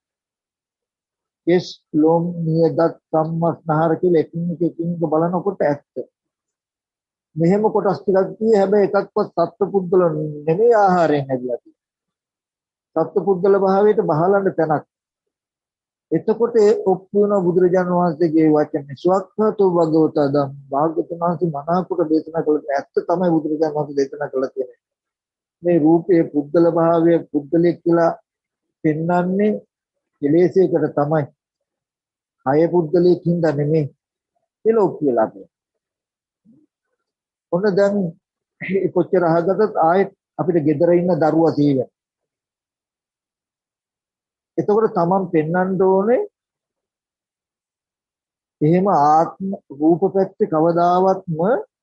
කෙස් ලෝම නිය දත් හම්මස් නහර කියලා එකින් එක එකින් එක බලනකොට ඇත්ත. මෙහෙම කොටස් ටිකක් තියෙයි හැබැයි එකක්වත් සත්පුද්ගල නෙමෙයි ආහාරයෙන් හැදිලා තියෙන්නේ. සත්පුද්ගල භාවයට බහලන්න තැනක්. එතකොට ඒ ඔප්පු වෙන බුදුරජාණන් වහන්සේගේ වචනේ ස්වක්ඛතෝ භගවතා ධම්ම භාග්‍යවතුන් වහන්සේ මනාකොට දේශනා කළ ඇත්ත තමයි බුදුරජාණන් වහන්සේ දේශනා කළා කියන්නේ. මේ රූපයේ පුද්ගල භාවය පුද්ගලෙක් කියලා පෙන්වන්නේ කෙලෙසයකට තමයි. කය පුද්ගලෙක් හින්දා නෙමෙයි. කියලා ඔප්පු වෙලා තියෙනවා. ඔන්න දැන් කොච්චර අහගත්තත් ආයෙත් අපිට gedara ඉන්න දරුවා තියෙනවා. එතකොට තමන් පෙන්වන්න ඕනේ එහෙම ආත්ම රූප පැත්තේ කවදාවත්ම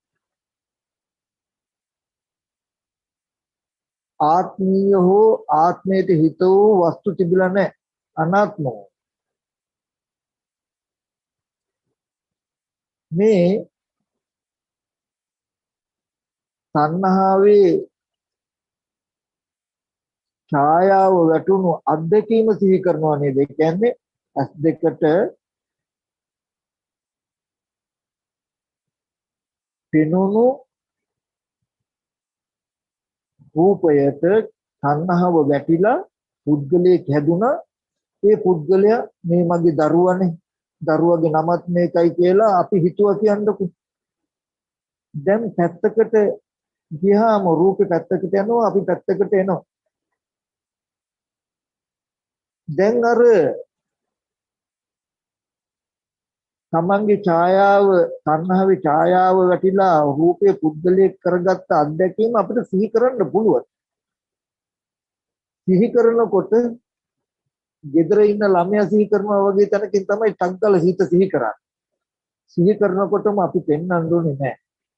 ආත්මීය හෝ ආත්මයට හිත වූ වස්තු තිබිලා නැහැ. අනාත්මව. මේ තණ්හාවේ ඡායාව වැටුණු අත්දැකීම සිහි කරනවා නේද? ඒ කියන්නේ ඇස් දෙකට පෙනුණු රූපයට තණ්හාව වැටිලා පුද්ගලයෙක් හැදුනා. ඒ පුද්ගලයා මේ මගේ දරුවනේ, දරුවගේ නමත් මේකයි කියලා අපි හිතුවා කියන්නකො. දැන් පැත්තකට ගියාම රූපේ පැත්තකට යනවා, අපි පැත්තකට එනවා. දැන් අර තමන්ගේ ඡායාව තණ්හාවේ ඡායාව වැටිලා රූපේ පුද්ගලයෙක් කරගත්ත අත්දැකීම අපිට සිහි කරන්න පුළුවන්. සිහි කරනකොට gedara ඉන්න ළමයා සිහි කරනවා වගේ තැනකින් තමයි ටග්ගල හිත සිහි කරන්නේ. සිහි කරනකොටම අපි පෙන්වන්න ඕනේ නැහැ.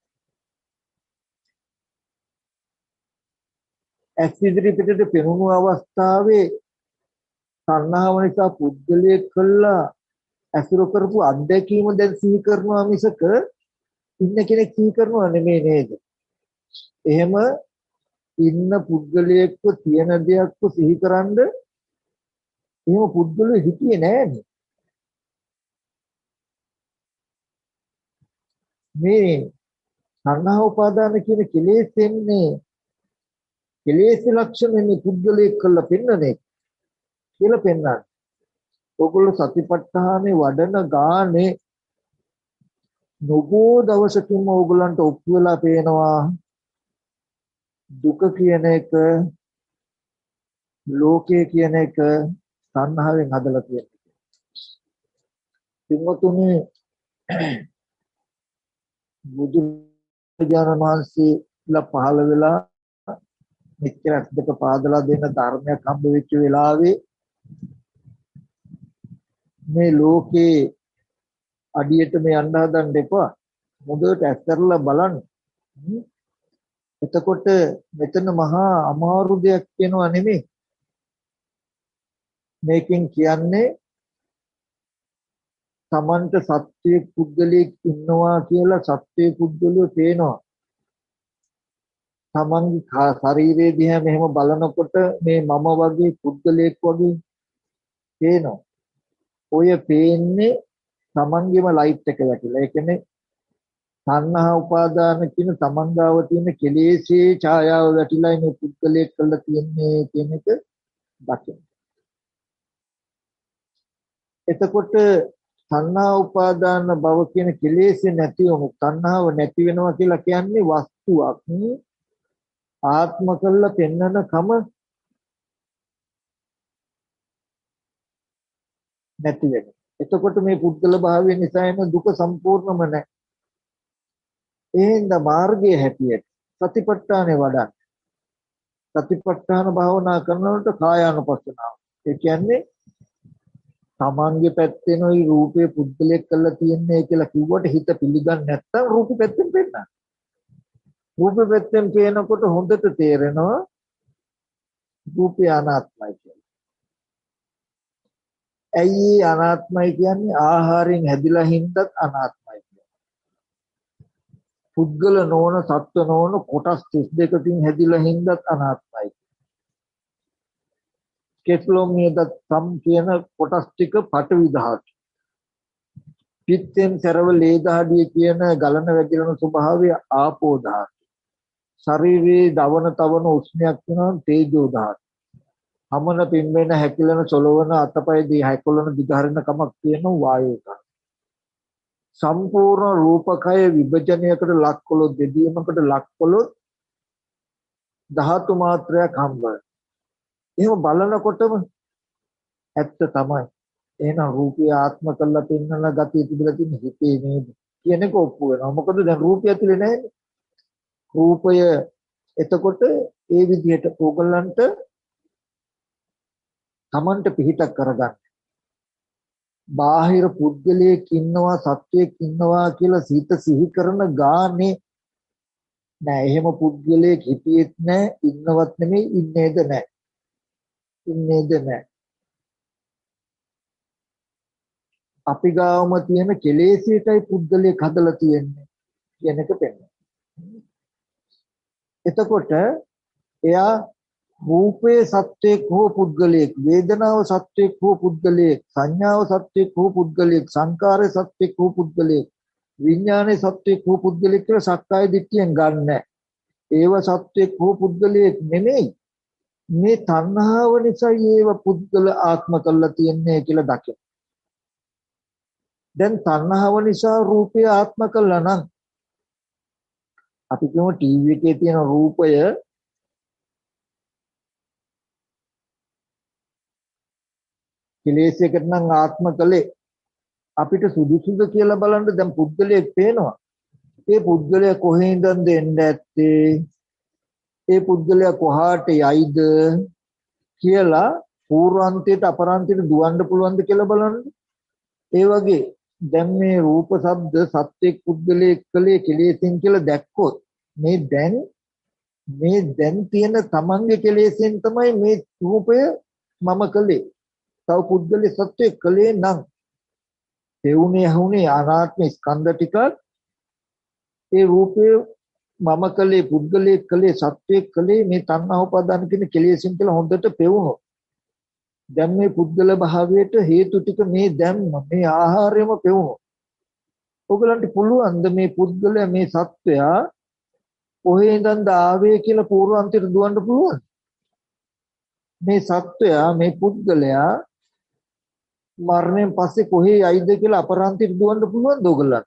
ඇස් ඉදිරි පිටට පෙනුණු අවස්ථාවේ තණ්හාව නිසා පුද්ගලයෙක් කළා අසුර කරපු අත්දැකීම දැන් සිහි කරනවා මිසක ඉන්න කෙනෙක් සිහි කරනවා නෙමෙයි නේද? එහෙම ඉන්න පුද්ගලයෙක්ව තියෙන දෙයක්ව සිහි කරන්ද එහෙම පුද්ගලෙ හිතියේ නෑනේ. මේ තණ්හා උපාදාන කියන කෙලෙස්ෙන්නේ කෙලෙස් ලක්ෂණෙන්නේ පුද්ගලයෙක් කළා පෙන්නනේ කියලා පෙන්නන්නේ. ඔගොල්ලෝ සතිපට්ඨානේ වඩන ගානේ නොබෝ දවසකින්ම ඕගොල්ලන්ට ඔප්පු වෙලා පේනවා දුක කියන එක ලෝකය කියන එක තණ්හාවෙන් හදලා තියෙනවා. පින්වතුනි බුදුරජාණන් වහන්සේලා පහළ වෙලා මෙච්චර දෙක පාදලා දෙන ධර්මයක් හම්බ වෙච්ච වෙලාවේ මේ ලෝකේ අඩියට මේ යන්න හදන්න එපා. මොදට ඇස්තරලා බලන්න. එතකොට මෙතන මහා අමාරු දෙයක් කියනවා නෙමෙයි. මේකෙන් කියන්නේ තමන්ට සත්‍ය පුද්ගලයෙක් ඉන්නවා කියලා සත්‍ය පුද්ගලයෝ පේනවා. තමන්ගේ ශරීරයේ දිහා මෙහෙම බලනකොට මේ මම වගේ පුද්ගලයෙක් වගේ පේනවා. ඔය පේන්නේ තමන්ගේම ලයිට් එක වැටිලා. ඒ කියන්නේ තණ්හා උපාදාන කියන තමන්ගාව තියෙන කෙලෙසේ ඡායාව වැටිලා මේ පුද්ගලයෙක් කරලා තියන්නේ කියන එක දකින්න. එතකොට තණ්හා උපාදාන භව කියන කෙලෙසේ නැති වුණු තණ්හාව නැති වෙනවා කියලා කියන්නේ වස්තුවක් ආත්ම කළ පෙන්නන කම නැති වෙනවා. එතකොට මේ පුද්ගල භාවය නිසා එන දුක සම්පූර්ණම නැහැ. එහෙනම් මාර්ගයේ හැටියට සතිපට්ඨානේ වඩන්න. සතිපට්ඨාන භාවනා කරනකොට කායානුපස්සනාව. ඒ කියන්නේ තමන්ගේ පැත්තෙන් ওই රූපේ පුද්ගලයක් කරලා තියන්නේ කියලා කිව්වට හිත පිළිගන්නේ නැත්නම් රූපෙ පැත්තෙන් පෙන්නන. රූපෙ පැත්තෙන් පේනකොට හොඳට තේරෙනවා රූපය අනාත්මයි කියලා. ඇයි අනාත්මයි කියන්නේ? ආහාරයෙන් හැදිලා හින්දත් අනාත්මයි කියන්නේ. පුද්ගල නොවන සත්ව නොවන කොටස් තිස් දෙකකින් හැදිලා හින්දත් අනාත්මයි. කෙස්ලොම් නියද සම් කියන කොටස් ටික පටවි ධාතු. පිත්තෙන් සරව ලේ දහඩිය කියන ගලන වැగిරෙන ස්වභාවය ආපෝ ධාතු. ශරීරයේ දවන තවන උෂ්ණයක් වෙනවා තේජෝ ධාතු. හමන පින්වෙන හැකිලන සොලවන අතපය දී හැකලන දිගහරින කමක් කියන වායෝ ධාතු. සම්පූර්ණ රූපකය විභජනයකට ලක්කොළොත් දෙදීමකට ලක්කොළොත් ධාතු මාත්‍රයක් හම්බ වෙනවා. එහෙම බලනකොටම ඇත්ත තමයි. එහෙනම් රූපය ආත්ම කළා පෙන්වන ගතිය තිබිලා තියෙන හිතේ නේද කියන එක ඔප්පු වෙනවා. මොකද දැන් රූපය ඇතුලේ නැහැ. රූපය එතකොට ඒ විදිහට ඕගලන්ට තමන්ට පිහිටක් කරගන්න. බාහිර පුද්ගලයෙක් ඉන්නවා සත්වයෙක් ඉන්නවා කියලා සිත සිහි කරන ගානේ නෑ. එහෙම පුද්ගලයෙක් හිටියෙත් නෑ, ඉන්නවත් නෙමෙයි, ඉන්නේද නෑ. ඉන්නේද නෑ. අපි ගාවම තියෙන කෙලෙසයටයි පුද්ගලයෙක් හදලා තියෙන්නේ කියන එක පෙන්නනවා. එතකොට එයා රූපේ සත්‍යයක් හෝ පුද්ගලයෙක්, වේදනාව සත්‍යයක් හෝ පුද්ගලයෙක්, සංඥාව සත්‍යයක් හෝ පුද්ගලයෙක්, සංකාරය සත්‍යයක් හෝ පුද්ගලයෙක්, විඥානයේ සත්‍යයක් හෝ පුද්ගලයෙක් කියලා සක්කාය දිට්ඨියෙන් ගන්න. ඒව සත්‍යයක් හෝ පුද්ගලයෙක් නෙමෙයි. මේ තණ්හාව නිසා ඒව පුද්ගල ආත්ම කරලා තියන්නේ කියලා දකින. දැන් තණ්හාව නිසා රූපය ආත්ම කළා නම් අපි කියමු ටීවී එකේ තියෙන රූපය කෙලෙසයකට නම් ආත්ම කළේ අපිට සුදුසුද කියලා බලන්න දැන් පුද්ගලයෙක් පේනවා. ඒ පුද්ගලයා කොහේ ඉඳන්ද එන්නේ ඇත්තේ? ඒ පුද්ගලයා කොහාට යයිද කියලා පූර්වාන්තයට අපරාන්තයට දුවන්න පුළුවන්ද කියලා බලන්න. ඒ වගේ දැන් මේ රූප ශබ්ද සත්‍යයක් පුද්ගලයෙක් කලේ කෙලෙසින් කියලා දැක්කොත් මේ දැන් මේ දැන් තියෙන තමන්ගේ කෙලෙසින් තමයි මේ රූපය මම කලේ. තව පුද්ගලයේ සත්‍යයක් කලේ නම් තෙවුනේ හුනේ අනාත්ම ස්කන්ධ ටිකක් ඒ රූපය මම කලේ පුද්ගලයෙක් කලේ සත්‍යයක් කලේ මේ තණ්හා උපාදාන කියන කෙලෙසින් කියලා හොඳට පෙවුනොත් දැන් මේ පුද්ගල භාවයට හේතු ටික මේ දැම්ම මේ ආහාරයම පෙවුනොත් ඔයගලන්ට පුළුවන් ද මේ පුද්ගලයා මේ සත්වයා කොහේ ඉඳන්ද ආවේ කියලා පූර්වාන්තයට දුවන්න පුළුවන්? මේ සත්වයා මේ පුද්ගලයා මරණයෙන් පස්සේ කොහේ යයිද කියලා අපරාන්තයට දුවන්න පුළුවන්ද ඔයගලන්ට?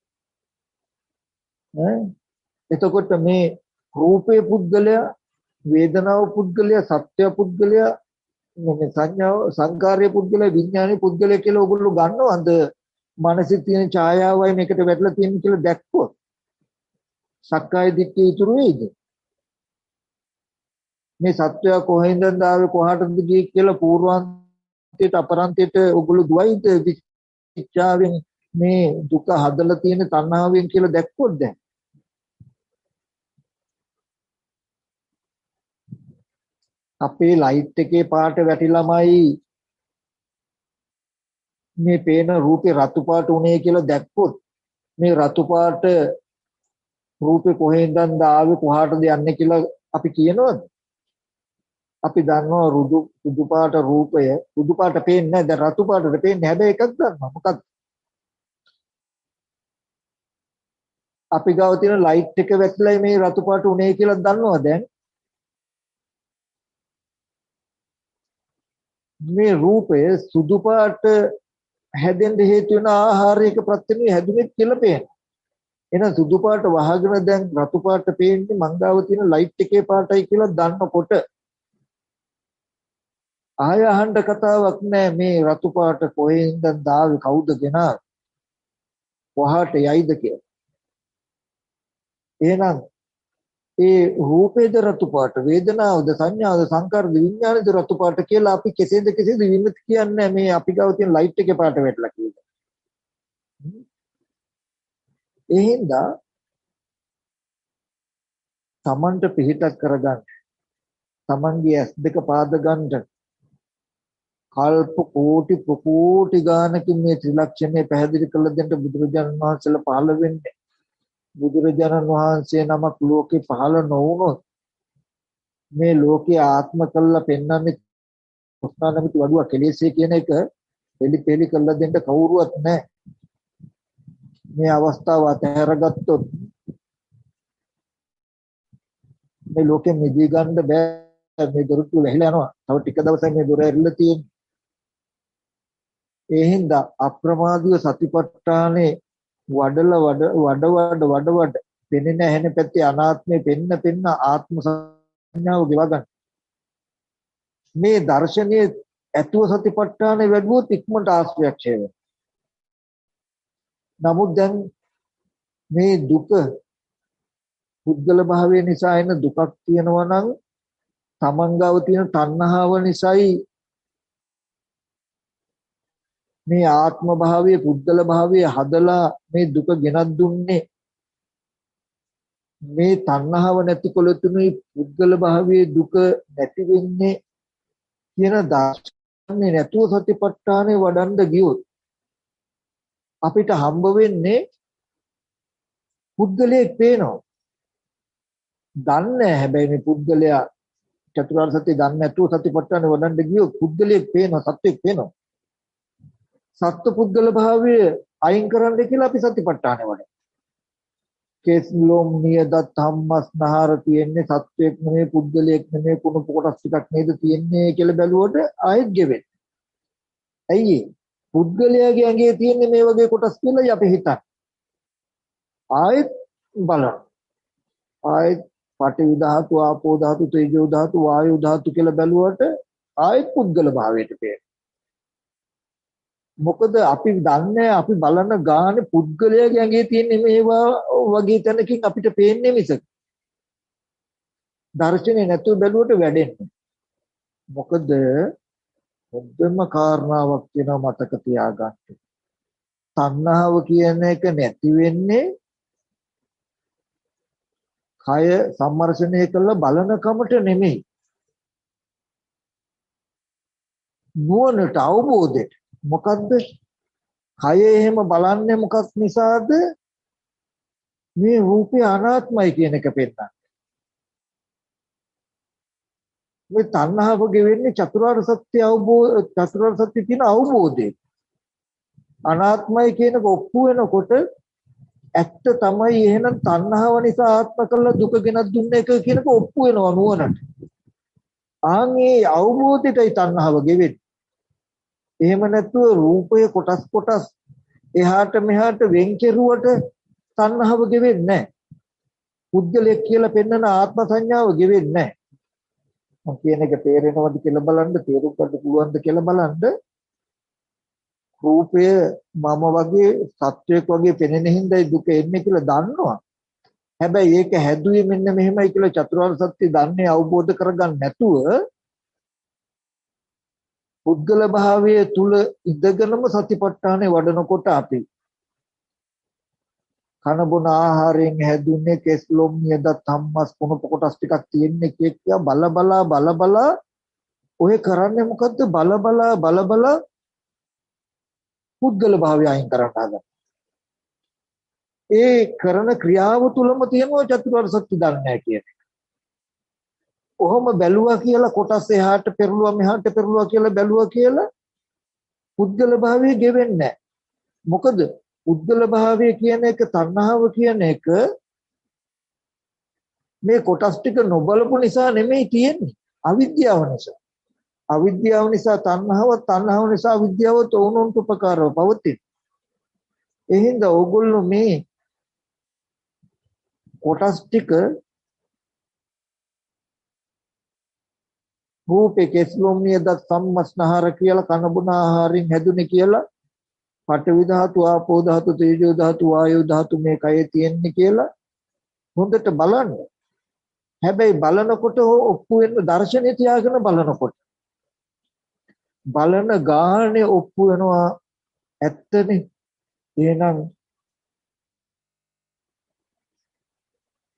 ඈ එතකොට මේ රූපේ පුද්ගලයා, වේදනාව පුද්ගලයා, සත්‍ය පුද්ගලයා, මේ සංඥාව සංකාරය පුද්ගලයා, විඥානයේ පුද්ගලයා කියලා ඔයගොල්ලෝ ගන්නවද? මනසේ තියෙන ඡායාවයි මේකට වැටලා තියෙන කියලා දැක්කොත් සක්කාය දිට්ඨිය ඉතුරු වෙයිද? මේ සත්‍යය කොහෙන්ද ආවේ කොහාටද ගියේ කියලා පූර්වාන්තයට අපරාන්තයට ඔයගොල්ලෝ දුවයිද? විචාවෙන් මේ දුක හදලා තියෙන තණ්හාවෙන් කියලා දැක්කොත් දැන් අපේ ලයිට් එකේ පාට වැටිලාමයි මේ පේන රූපේ රතු පාට උනේ කියලා දැක්කොත් මේ රතු පාට රූපේ කොහෙන්ද ආවේ කොහාටද යන්නේ කියලා අපි කියනවද? අපි දන්නවා රුදු රුදු පාට රූපය රුදු පාට පේන්නේ නැහැ. දැන් රතු පාටට පේන්නේ. හැබැයි එකක් දන්නවා. මොකක්ද? අපි ගාව තියෙන ලයිට් එක වැටලා මේ රතු පාට උනේ කියලා දන්නවා දැන්. මේ රූපය සුදු පාට හැදෙන්න හේතු වෙන ආහාරයක ප්‍රත්‍යනේ හැදුනේ කියලා පේනවා. එහෙනම් සුදු පාට වහගෙන දැන් රතු පාට පේන්නේ මංගාව තියෙන ලයිට් එකේ පාටයි කියලා දන්නකොට ආය අහන්න කතාවක් නෑ මේ රතු පාට කොහෙන්ද දාවේ කවුද ගෙනාවේ කොහාට යයිද කියලා. එහෙනම් ඒ රූපේද රතු පාට, වේදනාවද, සංඥාවද, සංකාරද, විඥානද රතු පාට කියලා අපි කෙසේද කෙසේද විමති කියන්නේ මේ අපි ගාව තියෙන ලයිට් එකේ පාට වැටලා කියලා. ඒ හින්දා තමන්ට පිහිටක් කරගන්න, තමන්ගේ ඇස් දෙක පාද ගන්න, කල්ප කෝටි ප්‍රකෝටි ගානකින් මේ ත්‍රිලක්ෂණය පැහැදිලි කළ දෙන්න බුදුරජාණන් වහන්සේලා පහළ වෙන්නේ. බුදුරජාණන් වහන්සේ නමක් ලෝකේ පහළ නොවුනොත් මේ ලෝකේ ආත්ම කළා පෙන්වන්නේ උස්නානමිති වඩුව කෙලෙසේ කියන එක එලි පෙලි කළා දෙන්න කවුරුවත් නැහැ. මේ අවස්ථාව අතහැරගත්තොත් මේ ලෝකෙ මිදී ගන්න බෑ. මේ දොරටු වැහිලා යනවා. තව ටික දවසක් මේ දොර ඇරිලා තියෙන්නේ. ඒ හින්දා අප්‍රමාදීව සතිපට්ඨානේ වඩල වඩ වඩ වඩ වඩ වඩ පෙනෙන හැෙන පැත්තේ අනාත්මේ පෙන්න පෙන්න ආත්ම සංඥාව ගෙවා ගන්න. මේ දර්ශනීය ඇතුව සතිපට්ඨානේ වැඩුවොත් ඉක්මනට ආශ්‍රයක්ෂය වෙනවා. නමුත් දැන් මේ දුක පුද්ගල භාවය නිසා එන දුකක් තියෙනවා නම් තමන්ගාව තියෙන තණ්හාව නිසායි මේ ආත්ම භාවයේ පුද්ගල භාවයේ හදලා මේ දුක ගෙනත් දුන්නේ. මේ තණ්හාව නැතිකොලතුනේ පුද්ගල භාවයේ දුක නැති වෙන්නේ කියන දර්ශනේ නැතුව සතිපට්ඨානේ වඩන්න ගියොත් අපිට හම්බ වෙන්නේ පුද්ගලයෙක් පේනවා. දන්නේ හැබැයි මේ පුද්ගලයා චතුරාර්ය සත්‍ය දන්නේ නැතුව සතිපට්ඨානේ වඩන්න ගියොත් පුද්ගලයෙක් පේනවා, සත්‍යෙක් පේනවා. සත්ත්ව පුද්ගල භාවය අයින් කරන්න කියලා අපි සතිපට්ඨානේ වඩන. කේස්ලොම් නියදත් ධම්මස්නහර තියෙන්නේ සත්වයක් නෙමෙයි පුද්ගලයෙක් නෙමෙයි කුණු කොටස් ටිකක් නේද තියෙන්නේ කියලා බැලුවොත් ආයෙත් ගෙවෙන්නේ. ඇයි පුද්ගලයාගේ ඇඟේ තියෙන්නේ මේ වගේ කොටස් කියලා අපි හිතන්නේ. ආයෙත් බලන්න. ආයෙත් පඨවි ධාතු, ආපෝ ධාතු, තේජෝ ධාතු, වායෝ ධාතු කියලා බැලුවට ආයෙත් පුද්ගල භාවයට පේනවා. මොකද අපි දන්නේ අපි බලන ගානේ පුද්ගලයාගේ ඇඟේ තියෙන මේවා වගේ තැනකින් අපිට පේන්නේ මිසක දර්ශනේ නැතුව බැලුවට වැඩෙන්නේ. මොකද මුද්දම කාරණාවක් වෙනවා මතක තියාගන්න. තණ්හාව කියන එක නැති වෙන්නේ කය සම්මර්ෂණය කළ බලන කමට නෙමෙයි. නුවණට අවබෝධයට. මොකද්ද? කය එහෙම බලන්නේ මොකක් නිසාද? මේ රූපේ අනාත්මයි කියන එක පෙන්නන්න. මේ තණ්හාව ගෙවෙන්නේ චතුරාර්ය සත්‍ය අවබෝධ චතුරාර්ය සත්‍ය කියන අවබෝධය. අනාත්මයි කියනක ඔප්පු වෙනකොට ඇත්ත තමයි එහෙනම් තණ්හාව නිසා ආත්ම කළ දුක ගෙනත් දුන්න එක කියනක ඔප්පු වෙනවා නුවණට. ආන්ගේ අවබෝධයටයි තණ්හාව ගෙවෙන්නේ. එහෙම නැතුව රූපය කොටස් කොටස් එහාට මෙහාට වෙන් කෙරුවට තණ්හාව ගෙවෙන්නේ නැහැ. පුද්ගලයෙක් කියලා පෙන්වන ආත්ම සංඥාව ගෙවෙන්නේ නැහැ. මම කියන එක තේරෙනවද කියලා බලන්න, තේරුම් ගන්න පුළුවන්ද කියලා බලන්න. රූපය මම වගේ සත්වයක් වගේ පෙනෙන හින්දායි දුක එන්නේ කියලා දන්නවා. හැබැයි ඒක හැදුවේ මෙන්න මෙහෙමයි කියලා චතුරාර්ය සත්‍ය දන්නේ අවබෝධ කරගන්න නැතුව පුද්ගල භාවයේ තුල ඉඳගෙනම සතිපට්ඨානේ වඩනකොට අපි කන බොන ආහාරයෙන් හැදුන්නේ කෙස්ලොම් නියද ධම්මස් කුණප කොටස් ටිකක් තියෙන්නේ කිය බල බලා බල බලා ඔය කරන්නේ මොකද්ද? බල බලා බල බලා පුද්ගල භාවය අයින් කරන්න හදන. ඒ කරන ක්‍රියාව තුලම තියෙනවා චතුරාර්ය සත්‍ය දන්නේ නැහැ කියන එක. ඔහොම බැලුවා කියලා කොටස් එහාට පෙරළුවා මෙහාට පෙරළුවා කියලා බැලුවා කියලා පුද්ගල භාවය ගෙවෙන්නේ නැහැ. මොකද පුද්ගල භාවය කියන එක තණ්හාව කියන එක මේ කොටස් ටික නොබලපු නිසා නෙමෙයි තියෙන්නේ. අවිද්‍යාව නිසා. අවිද්‍යාව නිසා තණ්හාව, තණ්හාව නිසා අවිද්‍යාව තෝනුන්ට උපකාරව පවතින. ඒ හින්දා ඕගොල්ලෝ මේ කොටස් ටික රූපේ කෙස්ලොම් නියද සම්මස්නහර කියලා කන බොන ආහාරයෙන් හැදුනේ කියලා පඨවි ධාතු, ආපෝ ධාතු, තේජෝ ධාතු, වායෝ ධාතු මේ කයේ තියෙන්නේ කියලා හොඳට බලන්න. හැබැයි බලනකොට ඔප්පු වෙන දර්ශනය තියාගෙන බලනකොට බලන ගානේ ඔප්පු වෙනවා ඇත්තනේ. එහෙනම්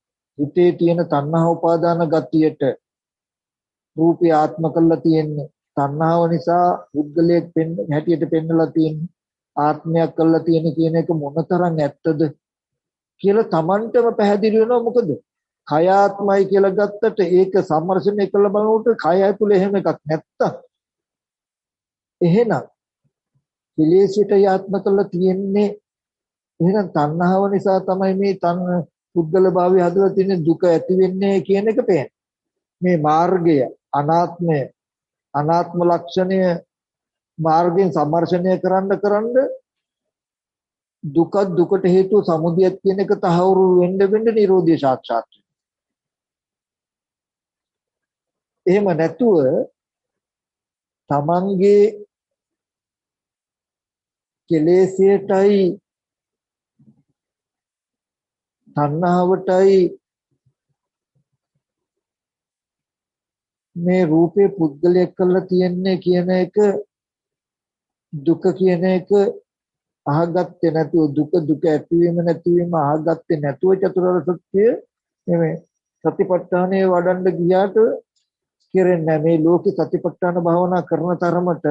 හිතේ තියෙන තණ්හා උපාදාන ගතියට රූපය ආත්ම කළා තියෙන්නේ. තණ්හාව නිසා පුද්ගලයෙක් පෙන්න හැටියට පෙන්නලා තියෙන ආත්මයක් කරලා තියෙන කියන එක මොනතරම් ඇත්තද කියලා Tamanටම පැහැදිලි වෙනවා. මොකද කය ආත්මයි කියලා ගත්තට ඒක සම්මර්ෂණය කළ බලනකොට කය ඇතුලේ එහෙම එකක් නැත්තම් එහෙනම් කෙලෙසිට යාත්ම කරලා තියෙන්නේ එහෙනම් තණ්හාව නිසා තමයි මේ තන් පුද්ගල භාවය හදලා තියෙන දුක ඇති වෙන්නේ කියන එක පේන්නේ. මේ මාර්ගය අනාත්මය අනාත්ම ලක්ෂණය මාර්ගයෙන් සම්මර්ෂණය කරන්න කරන්න දුක දුකට හේතුව සමුදයත් කියන එක තහවුරු වෙන්න වෙන්න නිරෝධය සාක්ෂාත් වෙනවා. එහෙම නැතුව තමන්ගේ කෙලෙසියටයි තණ්හාවටයි මේ රූපේ පුද්ගලයක් කරලා තියන්නේ කියන එක දුක කියන එක අහගත්තේ නැතුව දුක දුක ඇතිවීම නැතිවීම අහගත්තේ නැතුව චතුරාර්ය සත්‍ය නෙමෙයි සතිපට්ඨානය වඩන්න ගියාට කෙරෙන්නේ මේ ලෝකේ සතිපට්ඨාන භාවනා කරන තරමට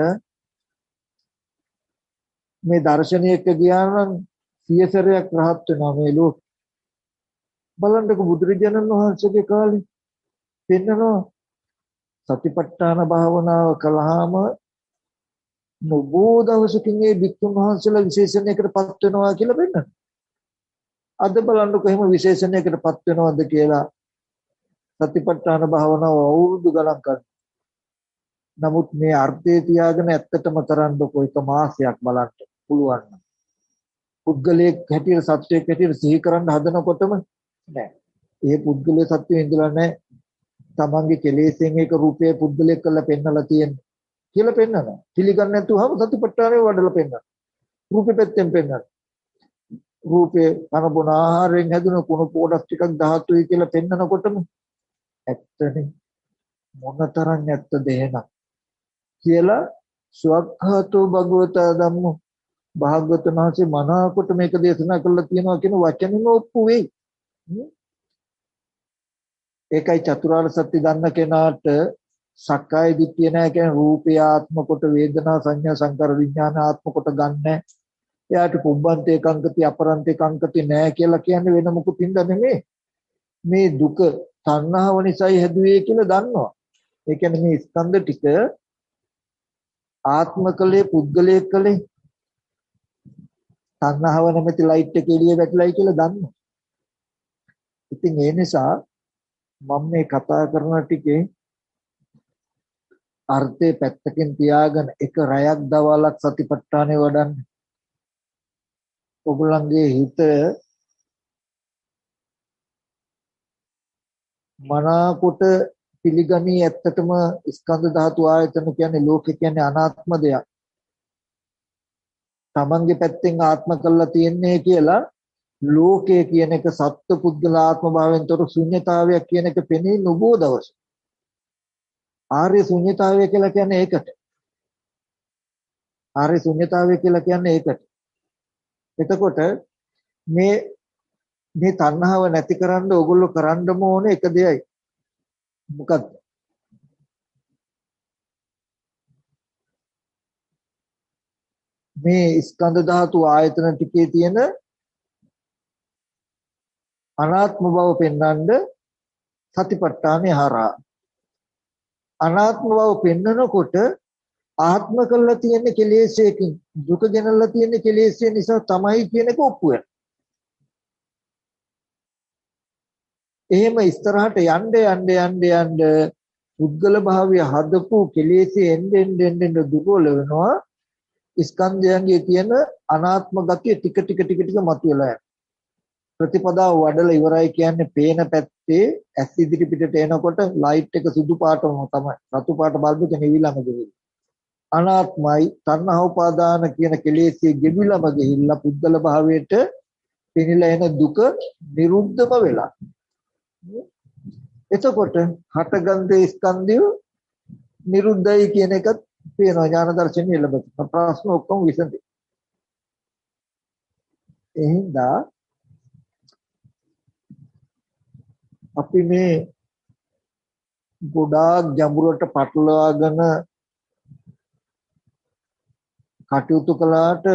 මේ දර්ශනයක ගියා නම් සියසරයක් රහත් වෙනවා මේ ලෝක. බලන්නකො බුදුරජාණන් වහන්සේගේ කාලේ පෙන්නනවා සතිපට්ඨාන භාවනාව කළාම නොබෝ දවසකින් මේ භික්ෂුන් වහන්සේලා විශේෂණයකටපත් වෙනවා කියලා පෙන්නනවා. අද බලන්නකො එහෙම විශේෂණයකටපත් වෙනවද කියලා සතිපට්ඨාන භාවනාව අවුරුදු ගණන් කරනවා. නමුත් මේ අර්ථය තියාගෙන ඇත්තටම කරන්නකො එක මාසයක් බලන්න පුළුවන් නම් පුද්ගලයෙක් හැටියට සත්‍යයක් හැටියට සිහි කරන්න හදනකොටම නෑ. ඒ පුද්ගලයේ සත්‍යය ඉඳලා නෑ. තමන්ගේ කෙලෙසෙන් එක රූපයේ පුද්ගලයෙක් කරලා පෙන්නලා තියෙන කියලා පෙන්නනවා. පිළිගන්නේ නැතුවම සතිපට්ඨානය වඩලා පෙන්නනවා. රූපේ පැත්තෙන් පෙන්නනවා. රූපේ කන බොන ආහාරයෙන් හැදුන කුණු පොඩස් ටිකක් ධාතුයි කියලා පෙන්නනකොටම ඇත්තනේ මොනතරම් ඇත්තද එහෙනම් කියලා ස්වක්ඛාතෝ භගවතා ධම්මෝ භාග්‍යවතුන් වහන්සේ මනාකොට මේක දේශනා කළා තියෙනවා කියන වචනෙම ඔප්පු වෙයි. ඒකයි චතුරාර්ය සත්‍ය දන්න කෙනාට සක්කාය දිට්ඨිය නැහැ කියන්නේ රූපය ආත්ම කොට වේදනා සංඥා සංකාර විඥාන ආත්ම කොට ගන්න. එයාට පුබ්බන්තේ කංකති අපරන්තේ කංකති නැහැ කියලා කියන්නේ වෙන මොකුතින්ද නෙමෙයි. මේ දුක තණ්හාව නිසායි හැදුවේ කියලා දන්නවා. ඒ කියන්නේ මේ ස්කන්ධ ටික ආත්මකලේ පුද්ගලයේ කලේ තණ්හාව නැමැති ලයිට් එක එළිය වැටලයි කියලා දන්නවා. ඉතින් ඒ නිසා මම මේ කතා කරන ටිකේ අර්ථය පැත්තකින් තියාගෙන එක රැයක් දවල්ක් සතිපට්ඨානෙ වඩන්න. ඔගොල්ලන්ගේ හිත මනාකොට පිළිගනී. ඇත්තටම ස්කන්ධ ධාතු ආයතන කියන්නේ ලෝකෙ කියන්නේ අනාත්ම දෙයක්. තමන්ගේ පැත්තෙන් ආත්ම කරලා තියන්නේ කියලා ලෝකය කියන එක සත්ත්ව පුද්ගල ආත්ම භාවයෙන් තොර ශුන්‍යතාවයක් කියන එක පෙනී නොබෝ දවස. ආර්ය ශුන්‍යතාවය කියලා කියන්නේ ඒකට. ආර්ය ශුන්‍යතාවය කියලා කියන්නේ ඒකට. එතකොට මේ මේ තණ්හාව නැති කරන්න ඕගොල්ලෝ කරන්නම ඕනේ එක දෙයයි. මොකක්ද? මේ ස්කන්ධ ධාතු ආයතන ටිකේ තියෙන අනාත්ම බව පෙන්වන්න සතිපට්ඨානය හරහා අනාත්ම බව පෙන්නකොට ආත්ම කළා තියෙන කෙලෙස්යකින් දුක ගෙනල්ලා තියෙන කෙලෙස්ය නිසා තමයි කියන එක ඔප්පු වෙනවා. එහෙම ඉස්සරහට යන්න යන්න යන්න යන්න පුද්ගල භාවය හදපු කෙලෙස්ය එන්න එන්න එන්න දුර්වල වෙනවා. ස්කන්ධයන්ගේ තියෙන අනාත්ම ගතිය ටික ටික ටික ටික මතුවලා යනවා. ප්‍රතිපදාව වඩලා ඉවරයි කියන්නේ පේන පැත්තේ ඇස් ඉදිරි පිටට එනකොට ලයිට් එක සුදු පාටම තමයි. රතු පාට බල්බ් එක නිවිලම ගෙවිලා. අනාත්මයි තණ්හා උපාදාන කියන කෙලෙස්යේ ගෙවිලම ගිහිල්ලා පුද්ගල භාවයට පෙනිලා එන දුක නිරුද්ධම වෙලා. එතකොට හටගන්දේ ස්කන්ධය නිරුද්ධයි කියන එකත් පේනවා ඥාන දර්ශනයේ ලැබෙන. ප්‍රශ්න ඔක්කොම විසඳේ. එහෙනම් අපි මේ ගොඩාක් ගැඹුරට පටලවාගෙන කටයුතු කළාට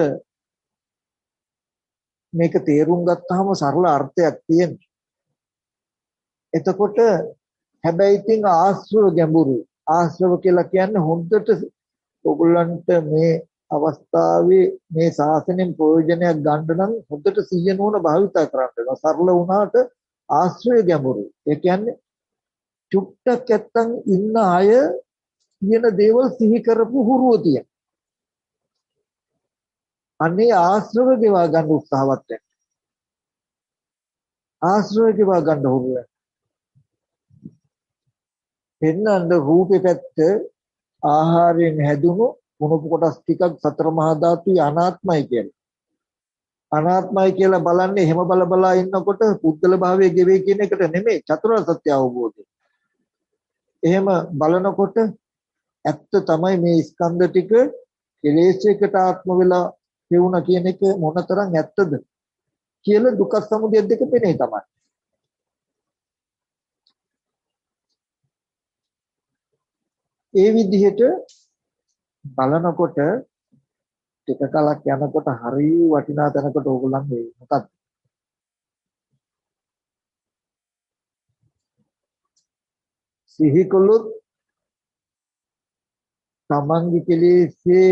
මේක තේරුම් ගත්තාම සරල අර්ථයක් තියෙනවා. එතකොට හැබැයි ඉතින් ආශ්‍රව ගැඹුරු. ආශ්‍රව කියලා කියන්නේ හොඳට ඔයගොල්ලන්ට මේ අවස්ථාවේ මේ ශාසනයෙන් ප්‍රයෝජනයක් ගන්න නම් හොඳට සිහිය නුවණ භාවිතා කරන්න වෙනවා. සරල වුණාට ආශ්‍රය ගැඹුරු. ඒ කියන්නේ චුට්ටක් නැත්තම් ඉන්න අය කියන දේවල් සිහි කරපු හුරුව තියෙන. අනේ ආශ්‍රව ගෙවා ගන්න උත්සාහවත් වෙන්න. ආශ්‍රව ගෙවා ගන්න හුරුව. පෙන්නඳ රූපේ පැත්ත ආහාරයෙන් හැදුණු කුණප කොටස් ටිකක් සතර මහා ධාතුයි අනාත්මයි කියලා. අනාත්මයි කියලා බලන්නේ එහෙම බල බලා ඉන්නකොට පුද්ගල භාවයේ ගෙවේ කියන එකට නෙමෙයි චතුරාර්ය සත්‍ය අවබෝධය. එහෙම බලනකොට ඇත්ත තමයි මේ ස්කන්ධ ටික කෙලෙස්යකට ආත්ම වෙලා ලැබුණා කියන එක මොනතරම් ඇත්තද කියලා දුක්ඛ සමුදය දෙක පෙනේ තමයි. ඒ විදිහට බලනකොට ටික කලක් යනකොට හරිය වටිනා තැනකට ඕගොල්ලන් වෙයි. මොකක්ද? සිහි කළොත් තමන්ගේ කෙලෙස්යේ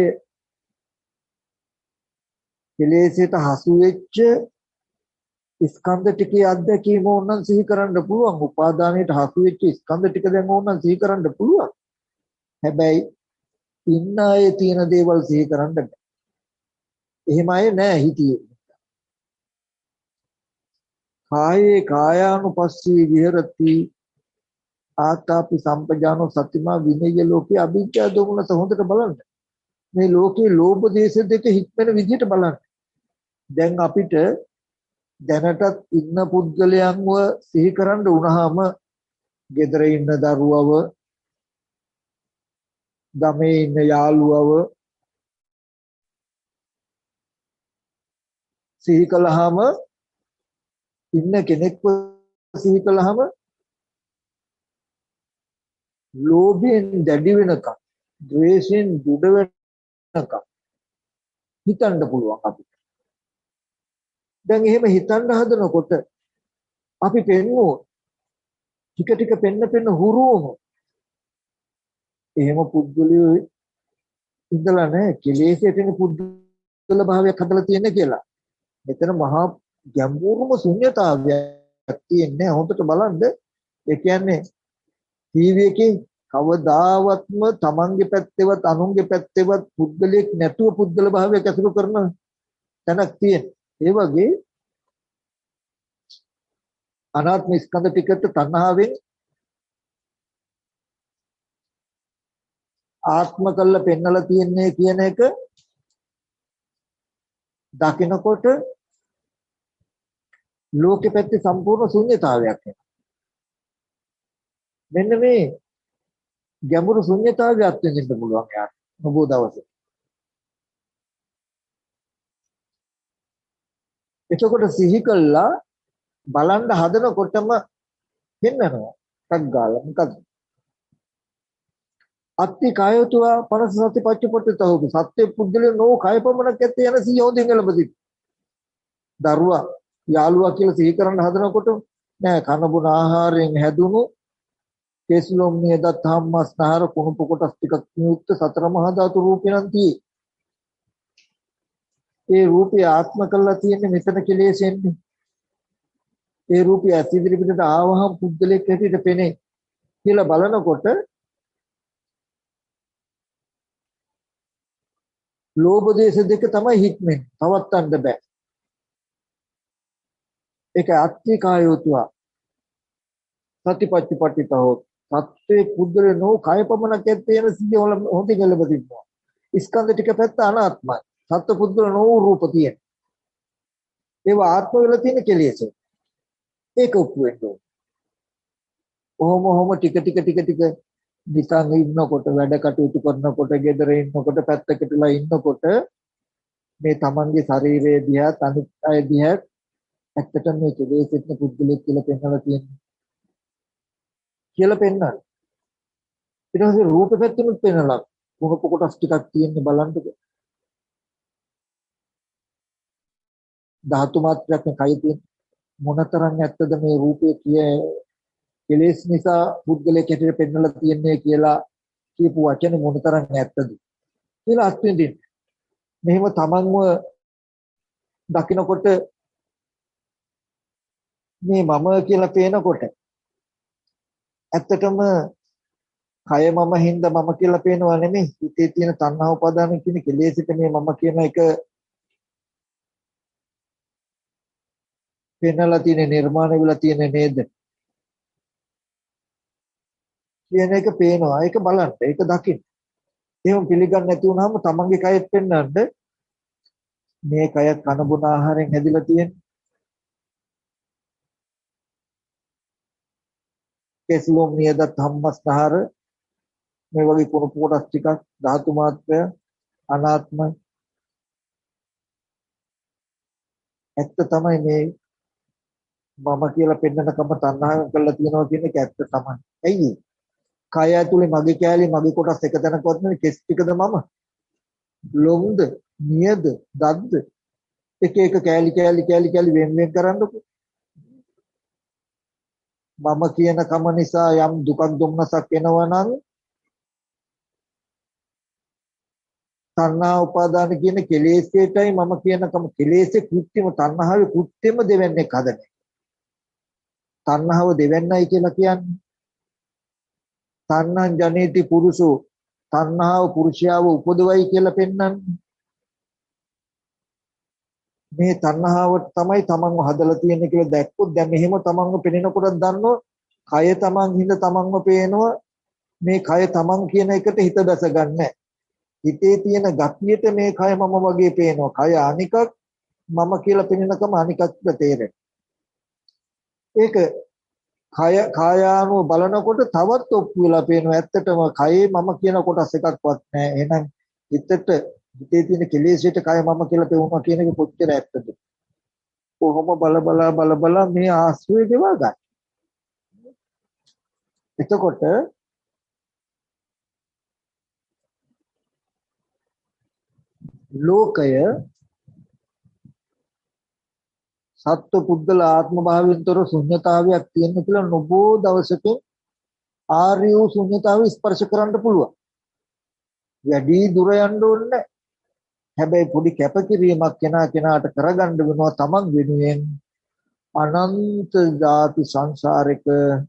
කෙලෙසට හසු වෙච්ච ස්කන්ධ ටිකේ අත්දැකීම ඕනනම් සිහි කරන්න පුළුවන්. උපාදානයට හසු වෙච්ච ස්කන්ධ ටික දැන් ඕනනම් සිහි කරන්න පුළුවන්. හැබැයි ඉන්න අය තියෙන දේවල් සිහි කරන්න බෑ. එහෙම අය නෑ හිතියේ. කායේ කායානුපස්සී විහෙරති ආතාපි සම්පජානෝ සතිමා විනය ලෝකේ අභිජ්ජා දෝමනස හොඳට බලන්න. මේ ලෝකේ ලෝභ දේශ දෙක හික්මන විදිහට බලන්න. දැන් අපිට දැනටත් ඉන්න පුද්ගලයන්ව සිහි කරන්න වුණාම ගෙදර ඉන්න දරුවව ගමේ ඉන්න යාළුවව සිහි කළාම ඉන්න කෙනෙක්ව සිහි කළාම ලෝභයෙන් දැඩි වෙනකම් ද්වේෂයෙන් දුඩ වෙනකම් හිතන්න පුළුවන් අපිට. දැන් එහෙම හිතන්න හදනකොට අපි පෙන්වෝ ටික ටික පෙන්න පෙන්න හුරුවම එහෙම පුද්ගලයෝ ඉඳලා නැහැ කෙලෙසේ තියෙන පුද්ගල භාවයක් හදලා තියෙන කියලා. මෙතන මහා ගැඹුරුම ශුන්‍යතාවයක් තියෙන්නේ. හොඳට බලන්න. ඒ කියන්නේ ටීවී එකේ කවදාවත්ම තමන්ගේ පැත්තේවත් අනුන්ගේ පැත්තේවත් පුද්ගලයෙක් නැතුව පුද්ගල භාවයක් ඇසුරු කරන තැනක් තියෙන. ඒ වගේ අනාත්ම ස්කන්ධ ටිකට තණ්හාවෙන් ආත්ම කල්ල පෙන්නලා තියන්නේ කියන එක දකිනකොට ලෝකෙ පැත්තේ සම්පූර්ණ ශුන්‍යතාවයක් එනවා. මෙන්න මේ ගැඹුරු ශුන්‍යතාවයක් වෙන්න පුළුවන් යාට නොබෝ දවසේ. එතකොට සිහි කළා බලන්න හදනකොටම පෙන්නනවා. ටක් ගාලා මොකද? අත්ති කායතුවා පනස සති පච්චපට්ඨිතව සත්‍ය පුද්ගලයෝ නෝ කායපමණක් ඇත්තේ යන සිය හොඳින් එළඹසි. දරුවා යාළුවා කියලා සිහි කරන්න හදනකොට නෑ කන බොන ආහාරයෙන් හැදුණු කේසුලොම් නියදත් හම්මස්නහර කුණුප කොටස් ටිකක් නියුක්ත සතර මහා ධාතු රූපේනන්ති. ඒ රූපය ආත්ම කළා තියෙන්නේ මෙතන කෙලෙසෙන්නේ. ඒ රූපය ඇසිදිරි පිටට ආවහම පුද්ගලෙක් හැටියට පෙනේ කියලා බලනකොට ලෝභ දේශ දෙක තමයි හික්මෙන් පවත්තන්න බෑ. ඒක අත්ති කායෝතුවා සතිපට්ඨිපට්ඨිතෝ සත්‍යේ පුද්ගලේ නෝ කායපමණක් ඇත්තේ යන සිය හොඳින් එළඹෙනවා. ස්කන්ධ ටික පැත්ත අනාත්මයි. සත්ත්ව පුද්ගල නෝ රූප තියෙන. ඒවා ආත්ම වල තියෙන කෙලෙස. ඒක ඔප්පු වෙන්න ඕන. ඔහොම ඔහොම ටික ටික ටික ටික නිකන් ඉන්නකොට වැඩ කටයුතු කරනකොට ගෙදර ඉන්නකොට පැත්තකටලා ඉන්නකොට මේ තමන්ගේ ශරීරයේ දිහා අනිත් අය දිහා ඇත්තටම මේ කෙලෙසෙත් පුද්ගලෙක් කියලා පෙන්වලා තියෙනවා. කියලා පෙන්නන. ඊට පස්සේ රූප පැත්තෙමුත් පෙන්නලා මොකක් කොටස් ටිකක් තියෙන්නේ බලන්නකෝ. ධාතු මාත්‍රයක් නේ කය තියෙන. මොනතරම් ඇත්තද මේ රූපය කිය කෙලෙස් නිසා පුද්ගලයෙක් හැටියට පෙන්වලා තියන්නේ කියලා කියපු වචන මොනතරම් ඇත්තද කියලා අත්විඳින්න. මෙහෙම තමන්ව දකිනකොට මේ මම කියලා පේනකොට ඇත්තටම කය මම හින්දා මම කියලා පේනවා නෙමෙයි. හිතේ තියෙන තණ්හා උපාදාන කියන කෙලෙසිට මේ මම කියන එක පෙන්වලා තියෙන නිර්මාණය වෙලා තියෙන නේද කියන එක පේනවා. ඒක බලන්න. ඒක දකින්න. එහෙම පිළිගන්නේ නැති වුනහම තමන්ගේ කයෙත් පෙන්වන්න මේ කය කන බොන ආහාරයෙන් හැදිලා තියෙන. කෙස්ලොම් නියදත් ධම්මස්නහර මේ වගේ කුණු කොටස් ටිකක් ධාතු මාත්‍රය අනාත්ම ඇත්ත තමයි මේ මම කියලා පෙන්නනකම තණ්හාවෙන් කරලා තියෙනවා කියන එක ඇත්ත තමයි. ඇයි? කය ඇතුලේ මගේ කෑලි මගේ කොටස් එක තැනකවත් නෙවෙයි කෙස් ටිකද මම. ලොම්ද, නියද, දද්ද එක එක කෑලි කෑලි කෑලි කෑලි වෙන වෙන කරන්නකො. මම කියන කම නිසා යම් දුකක් දුම්නසක් එනවා නම් තණ්හා උපාදාන කියන කෙලෙසේටයි මම කියන කම කෙලෙසේ කෘත්‍යම තණ්හාවේ කෘත්‍යම දෙවන්නේ කදනේ. තණ්හාව දෙවන්නයි කියලා කියන්නේ තණ්හං ජනේති පුරුෂෝ තණ්හාව පුරුෂයාව උපදවයි කියලා පෙන්වන්නේ. මේ තණ්හාව තමයි තමන්ව හදලා තියෙන්නේ කියලා දැක්කොත් දැන් මෙහෙම තමන්ව පෙනෙනකොටත් දන්නෝ කය තමන් හිඳ තමන්ව පේනවා. මේ කය තමන් කියන එකට හිත දැස ගන්නෑ. හිතේ තියෙන ගතියට මේ කය මම වගේ පේනවා. කය අනිකක් මම කියලා පෙනෙනකම අනිකක් තේරෙනවා. ඒක කය කායානුව බලනකොට තවත් ඔප්පු වෙලා පේනවා. ඇත්තටම කයේ මම කියන කොටස් එකක්වත් නැහැ. එහෙනම් හිතට හිතේ තියෙන කෙලෙසට කය මම කියලා පෙවුනවා කියන එක කොච්චර ඇත්තද? කොහොම බල බලා බල බලා මේ ආශ්‍රය ගෙවා ගන්න. එතකොට ලෝකය සත්ව පුද්ගල ආත්ම භාවයෙන්තර ශුන්‍යතාවයක් තියෙන කියලා නොබෝ දවසක ආර්ය වූ ශුන්‍යතාවය ස්පර්ශ කරන්න පුළුවන්. වැඩි දුර යන්න ඕනේ. හැබැයි පොඩි කැපකිරීමක් කෙනා කෙනාට කරගන්න වෙනවා තමන් වෙනුවෙන්. අනන්ත ධාතු සංසාරික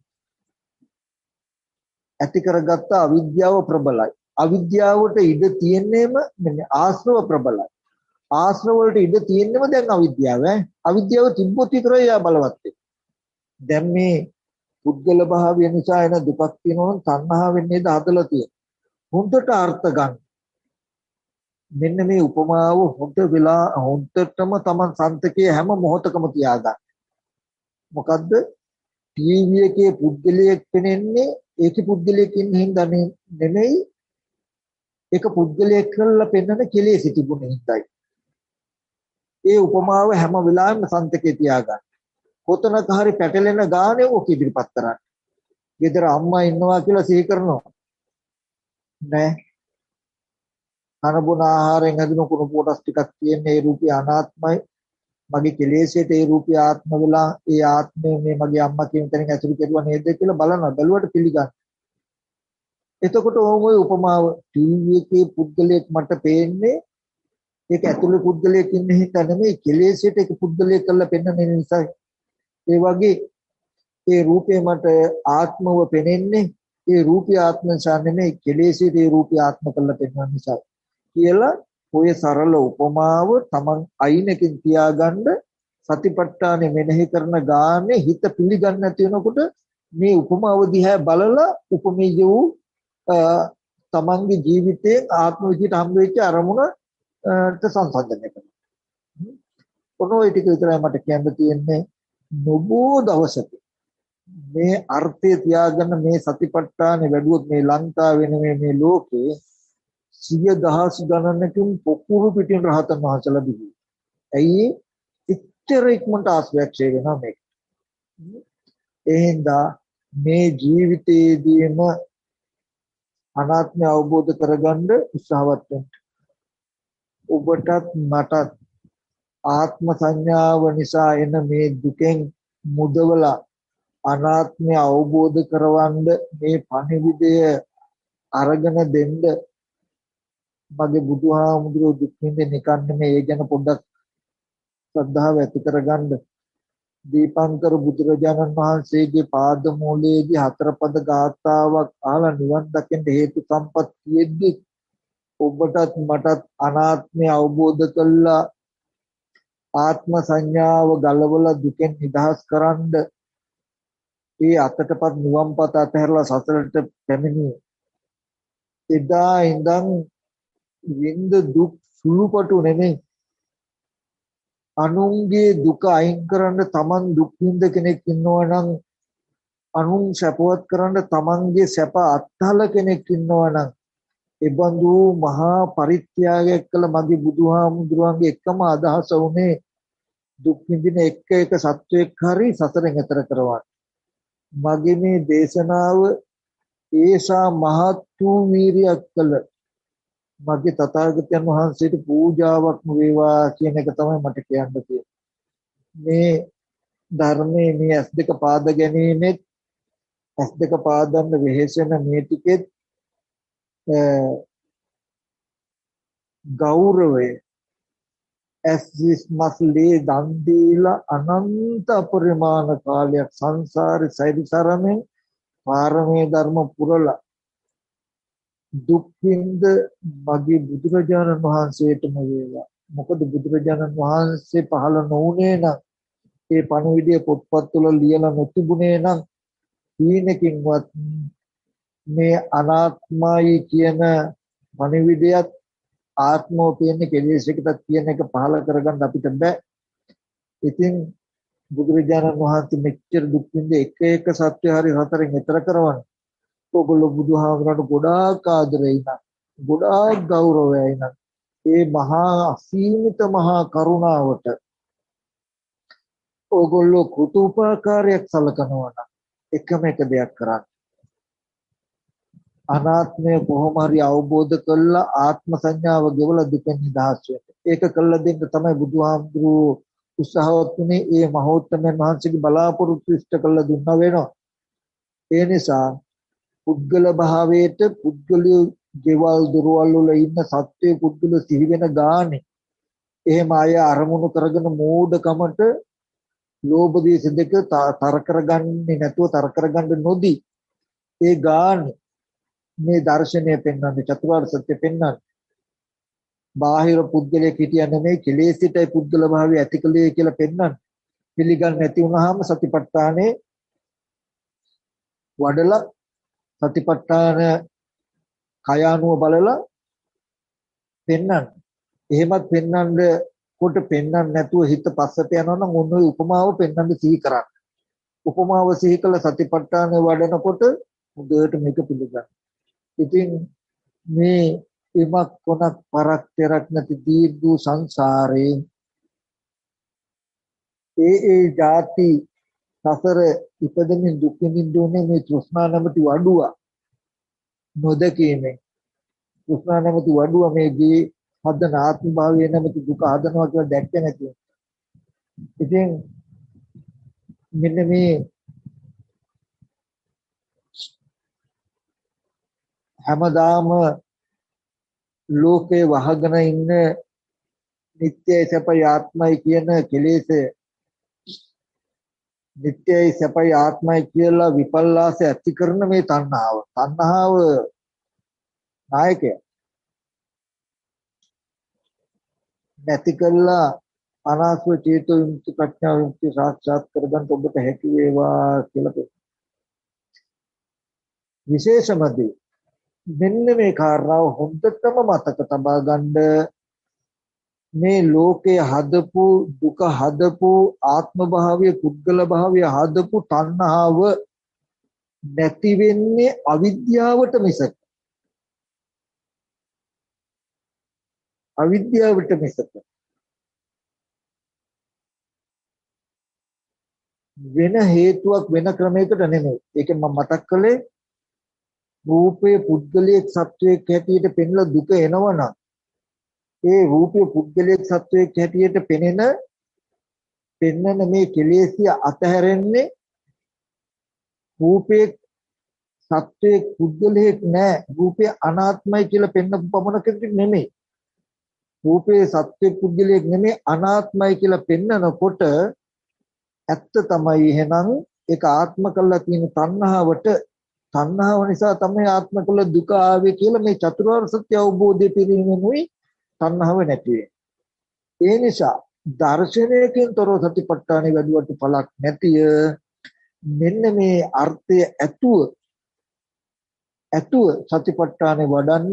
ඇති කරගත්ත අවිද්‍යාව ප්‍රබලයි. අවිද්‍යාවට ඉඩ තියෙන්නේම ආශ්‍රව ප්‍රබලයි. ආශ්‍රව වලට ඉඩ තියෙන්නේම දැන් අවිද්‍යාව ඈ. අවිද්‍යාව තිබ්බොත් විතරයි යා බලවත් වෙන්නේ. දැන් මේ පුද්ගල භාවය නිසා එන දුකක් තියෙනවා නම් තණ්හාවෙන් නේද හදලා තියෙන්නේ. හොඳට අර්ථ ගන්න. මෙන්න මේ උපමාව හොඳ වෙලා හොඳටම Taman සන්තකයේ හැම මොහොතකම තියාගන්න. මොකද්ද? ටීවී එකේ පුද්ගලයෙක් පෙනෙන්නේ ඒකේ පුද්ගලයෙක් ඉන්න හින්දා නෙමෙයි. ඒක පුද්ගලයෙක් කරලා පෙන්වන කෙලෙස් තිබුණ හින්දායි. ඒ උපමාව හැම වෙලාවෙම සන්තකේ තියාගන්න. කොතනක හරි පැටලෙන ගානේ ඕක ඉදිරිපත් කරන්න. ගෙදර අම්මා ඉන්නවා කියලා සිහි කරනවා. නෑ. අනබුන ආහාරයෙන් හැදුණු කුණු කොටස් ටිකක් තියෙන ඒ රූපය අනාත්මයි. මගේ කෙලෙසේට ඒ රූපය ආත්ම වෙලා ඒ ආත්මය මේ මගේ අම්මා කියන තැනින් ඇසුරු කෙරුවා නේද කියලා බලනවා. බැලුවට පිළිගන්න. එතකොට ඕම ඔය උපමාව ටීවී එකේ පුද්ගලයෙක් මට පේන්නේ ඒක ඇතුලේ පුද්ගලයෙක් ඉන්න හින්දා නෙමෙයි කෙලෙසේට ඒක පුද්ගලයෙක් කරලා පෙන්වන නිසා. ඒ වගේ ඒ රූපේ මට ආත්මව පෙනෙන්නේ ඒ රූපය ආත්ම නිසා නෙමෙයි කෙලෙසේට ඒ රූපය ආත්ම කරලා පෙන්වන නිසා කියලා ඔය සරල උපමාව Taman අයිනකින් තියාගන්න සතිපට්ඨානෙ මෙනෙහි කරන ගානේ හිත පිළිගන්න නැති වෙනකොට මේ උපමාව දිහා බලලා උපමේය වූ තමන්ගේ ජීවිතයේ ආත්ම විදියට හම් වෙච්ච අරමුණට සංසන්දනය කරනවා. ඔනෝයි ටික විතරයි මට කියන්න තියෙන්නේ. නොබෝ දවසක මේ අර්ථය තියාගන්න මේ සතිපට්ඨානේ වැඩුවොත් මේ ලංකාවේ නෙමෙයි මේ ලෝකේ සිය දහස් ගණනකින් පොකුරු පිටින් රහතන් වහන්සේලා බිහි. ඇයි? ඉච්ඡර ඉක්මනට ආශ්‍රයක්ෂය වෙනවා මේක. ඒ හින්දා මේ ජීවිතයේදීම අනාත්මය අවබෝධ කරගන්න උත්සාහවත් වෙන්න. ඔබටත් මටත් ආත්ම සංඥාව නිසා එන මේ දුකෙන් මුදවලා අනාත්මය අවබෝධ කරවන්න මේ පණිවිඩය අරගෙන දෙන්න මගේ බුදුහාමුදුරුවෝ දුක් විඳින්න නිකන් නෙමෙයි ඒ ගැන පොඩ්ඩක් ශ්‍රද්ධාව ඇති කරගන්න දීපංකර බුදුරජාණන් වහන්සේගේ පාද මූලයේදී හතර පද ගාථාවක් අහලා නිවන් දකින්න හේතු සම්පත් තියෙද්දි ඔබටත් මටත් අනාත්මය අවබෝධ කළා ආත්ම සංඥාව ගලවලා දුකෙන් නිදහස් කරන්න ඒ අතටපත් නිවන්පත අතහැරලා සසරට පැමිණි එදා ඉඳන් විඳ දුක් සුළුපටු නෙමෙයි අනුන්ගේ දුක අයින් කරන්න තමන් දුක් විඳ කෙනෙක් ඉන්නවා නම් අනුන් සැපවත් කරන්න තමන්ගේ සැප අත්හල කෙනෙක් ඉන්නවා නම් ඒ බඳු මහා පරිත්‍යාගයක් කළ මගේ බුදුහාමුදුරුවන්ගේ එකම අදහස උනේ දුක් විඳින එක එක සත්වයක් හරි සසරෙන් එතර කරවන්න. මගේ මේ දේශනාව ඒසා මහත් වූ වීරියක් කළ මගේ තථාගතයන් වහන්සේට පූජාවක් වේවා කියන එක තමයි මට කියන්න තියෙන්නේ. මේ ධර්මයේ මේ ඇස් දෙක පාද ගැනීමෙත් ඇස් දෙක පාදන්න වෙහෙසෙන මේ ටිකෙත් ගෞරවය ඇස් මස්ලේ දන් දීලා අනන්ත අපරිමාණ කාලයක් සංසාරේ සැරිසරමින් පාරමී ධර්ම පුරලා දුක් විඳ මගේ බුදුරජාණන් වහන්සේටම වේවා. මොකද බුදුරජාණන් වහන්සේ පහළ නොවුනේ නම් ඒ පණිවිඩය පොත්පත් වල ලියලා නොතිබුණේ නම් ඊනකින්වත් මේ අනාත්මයි කියන පණිවිඩයත් ආත්මෝ කියන්නේ කෙලෙසයකට කියන එක පහළ කරගන්න අපිට බෑ. ඉතින් බුදුරජාණන් වහන්සේ මෙච්චර දුක් විඳ එක එක සත්‍ය හරි හතරෙන් ඈතර කරවන්න. ඔගොල්ලෝ බුදුහාමරට ගොඩාක් ආදරෙයි නම් ගොඩාක් ගෞරවයයි නම් ඒ මහා අසීමිත මහා කරුණාවට ඔගොල්ලෝ කෘතෝපකාරයක් සලකනවා නම් එකම එක දෙයක් කරන්න. අනාත්මය කොහොම හරි අවබෝධ කරලා ආත්ම සංඥාව ගෙවලා දුකෙන් නිදහස් වෙන්න. ඒක කළා දෙන්න තමයි බුදුහාමුදුරුවෝ උත්සාහවත් වුණේ. ඒ මහෞත්තමයන් වහන්සේගේ බලාපොරොත්තු ඉෂ්ට කළා දුන්නා වෙනවා. ඒ නිසා පුද්ගල භාවයට පුද්ගලිය ගෙවල් දොරවල් වල ඉන්න සත්‍ය පුද්ගල සිහි වෙන ගානේ එහෙම අය අරමුණු කරගෙන මෝඩකමට ලෝභ දේශ දෙක තර කරගන්නේ නැතුව තර කරගන්න නොදී ඒ ගානේ මේ දර්ශනය පෙන්වන්නේ චතුරාර්ය සත්‍ය පෙන්වන්නේ බාහිර පුද්ගලයෙක් හිටියා නෙමෙයි කෙලෙසිතයි පුද්ගල භාවය ඇතිකලේ කියලා පෙන්වන්නේ පිළිගන්නේ නැති වුනහම සතිපට්ඨානේ වඩලා සතිපට්ඨාන කයානුව බලලා පෙන්වන්න. එහෙමත් පෙන්වන්න කොට පෙන්වන්න නැතුව හිත පස්සට යනවා නම් ඔන්න ඔය උපමාව පෙන්වන්න සිහි කරන්න. උපමාව සිහි කළ සතිපට්ඨාන වඩනකොට මුදයට මේක පිළිගන්න. ඉතින් මේ එමක් කොනක් පරක් තෙරක් නැති දීර්ඝ සංසාරේ ඒ ඒ જાති සසර ඉපදෙමින් දුක් විඳින්නේ මේ තෘෂ්ණා නැමැති වඩුව නොදකීමේ තෘෂ්ණා නැමැති වඩුව මේ ගේ හදන ආත්ම භාවය නැමැති දුක හදනවා කියලා දැක්කේ නැති. ඉතින් මෙන්න මේ හැමදාම ලෝකේ වහගෙන ඉන්න නිත්‍යයි සැපයි ආත්මයි කියන කෙලෙසේ නිත්‍යයි සැපයි ආත්මයි කියලා විපල්ලාසය ඇති කරන මේ තණ්හාව. තණ්හාව නායකය. නැති කළා අනාත්ම චේතෝ විමුක්ති ප්‍රඥා විමුක්ති සාක්ෂාත් කරගන්න ඔබට හැකි වේවා කියලා කියනවා. විශේෂමදී මෙන්න මේ කාරණාව හොඳටම මතක තබා ගන්න මේ ලෝකයේ හදපු දුක හදපු ආත්ම භාවය පුද්ගල භාවය හදපු තණ්හාව නැති වෙන්නේ අවිද්‍යාවට මිසක අවිද්‍යාවට මිසක වෙන හේතුවක් වෙන ක්‍රමයකට නෙමෙයි. ඒකෙන් මම මතක් කළේ රූපේ පුද්ගලික සත්වයක් හැටියට පෙන්ලා දුක එනවනම් ඒ රූපය පුද්ගලික සත්වයක් හැටියට පෙනෙන පෙන්වන මේ කෙලෙසිය අතහැරෙන්නේ රූපේ සත්වයේ පුද්ගලයෙක් නෑ රූපය අනාත්මයි කියලා පෙන්වපු පමණකට නෙමෙයි රූපේ සත්වයේ පුද්ගලයෙක් නෙමෙයි අනාත්මයි කියලා පෙන්නකොට ඇත්ත තමයි එහෙනම් ඒක ආත්ම කළා තියෙන තණ්හාවට තණ්හාව නිසා තමයි ආත්ම කළ දුක ආවේ කියලා මේ චතුරාර්ය සත්‍ය අවබෝධය පිළිගන්නුයි තණ්හාව නැති වෙන්නේ. ඒ නිසා දර්ශනයකින් තොරව සතිපට්ඨානෙ වැඩුවට පළක් නැතිය. මෙන්න මේ අර්ථය ඇතුව ඇතුව සතිපට්ඨානෙ වඩන්ඩ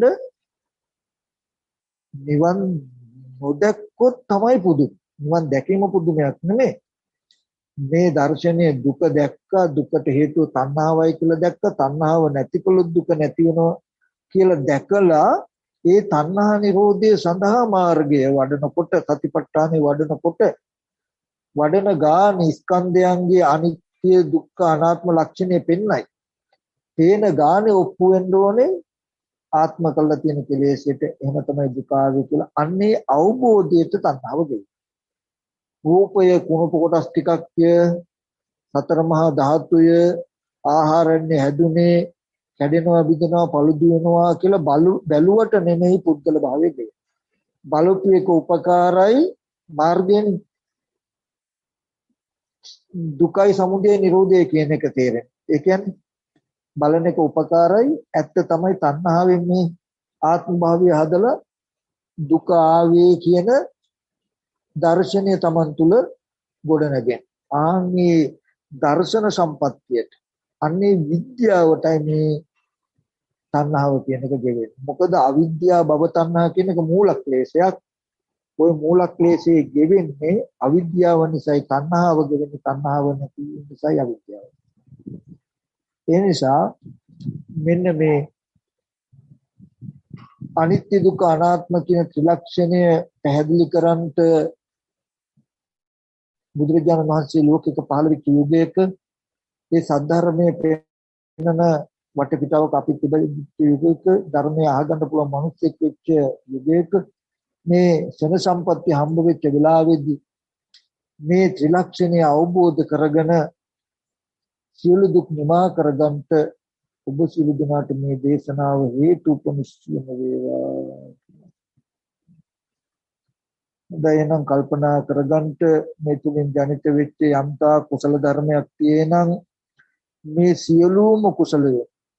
නිවන් නොදැක්කොත් තමයි පුදුම. නිවන් දැකීම පුදුමයක් නෙමෙයි. මේ දර්ශනයේ දුක දැක්කා දුකට හේතුව තණ්හාවයි කියලා දැක්කා තණ්හාව නැතිකොලොත් දුක නැති වෙනවා කියලා දැකලා ඒ තණ්හා නිරෝධය සඳහා මාර්ගය වඩනකොට සතිපට්ඨානෙ වඩනකොට වඩන ගාන ස්කන්ධයන්ගේ අනිත්‍ය දුක්ඛ අනාත්ම ලක්ෂණය පෙන්වයි. තේන ගානේ ඔප්පු වෙන්න ඕනේ ආත්ම කළා තියෙන කෙලෙසෙට එහෙම තමයි දුක ආවේ කියලා. අන්නේ අවබෝධයට තණ්හාව ගෙයි. රූපය කුණප කොටස් ටිකක්ය සතර මහා ධාතුය ආහාරන්නේ හැදුනේ කැඩෙනවා බිඳෙනවා පළුදු වෙනවා කියලා බලු බැලුවට නෙමෙයි පුද්ගල භාවයේ දෙය. බලපු එක උපකාරයි මාර්ගයෙන් දුකයි සමුදය නිරෝධය කියන එක තේරෙන. ඒ කියන්නේ බලන එක උපකාරයි ඇත්ත තමයි තණ්හාවෙන් මේ ආත්ම භාවය හදලා දුක ආවේ කියන දර්ශනය Taman තුල ගොඩනගෙන. ආන්ගේ දර්ශන සම්පත්තියට අන්නේ විද්‍යාවටයි මේ තණ්හාව කියන එක ගෙවෙන්නේ. මොකද අවිද්‍යාව භව තණ්හා කියන එක මූල ක්ලේශයක්. ওই මූල ක්ලේශයේ ගෙවෙන්නේ අවිද්‍යාව නිසායි තණ්හාව ගෙවෙන්නේ තණ්හාව නැති නිසායි අවිද්‍යාව. ඒ නිසා මෙන්න මේ අනිත්‍ය දුක්ඛ අනාත්ම කියන ත්‍රිලක්ෂණය පැහැදිලි කරන්ට බුදුරජාණන් වහන්සේ ලෝකෙක පහළ වෙච්ච යුගයක ඒ සද්ධර්මයේ පෙන්නන වටපිටාවක අපි තිබෙච්ච යුගයක ධර්මය අහගන්න පුළුවන් මිනිස්සෙක් වෙච්ච යුගයක මේ ශන සම්පත්‍ය හම්බ වෙච්ච වෙලාවේදී මේ ත්‍රිලක්ෂණය අවබෝධ කරගෙන සියලු දුක් නිමා කරගන්නට ඔබ සියලු දෙනාට මේ දේශනාව හේතු උපනිශ්චය වේවා. දයනම් කල්පනා කරගන්නට මේ තුලින් ජනිත වෙච්ච යම්තා කුසල ධර්මයක් තියෙනම් මේ සියලුම කුසලය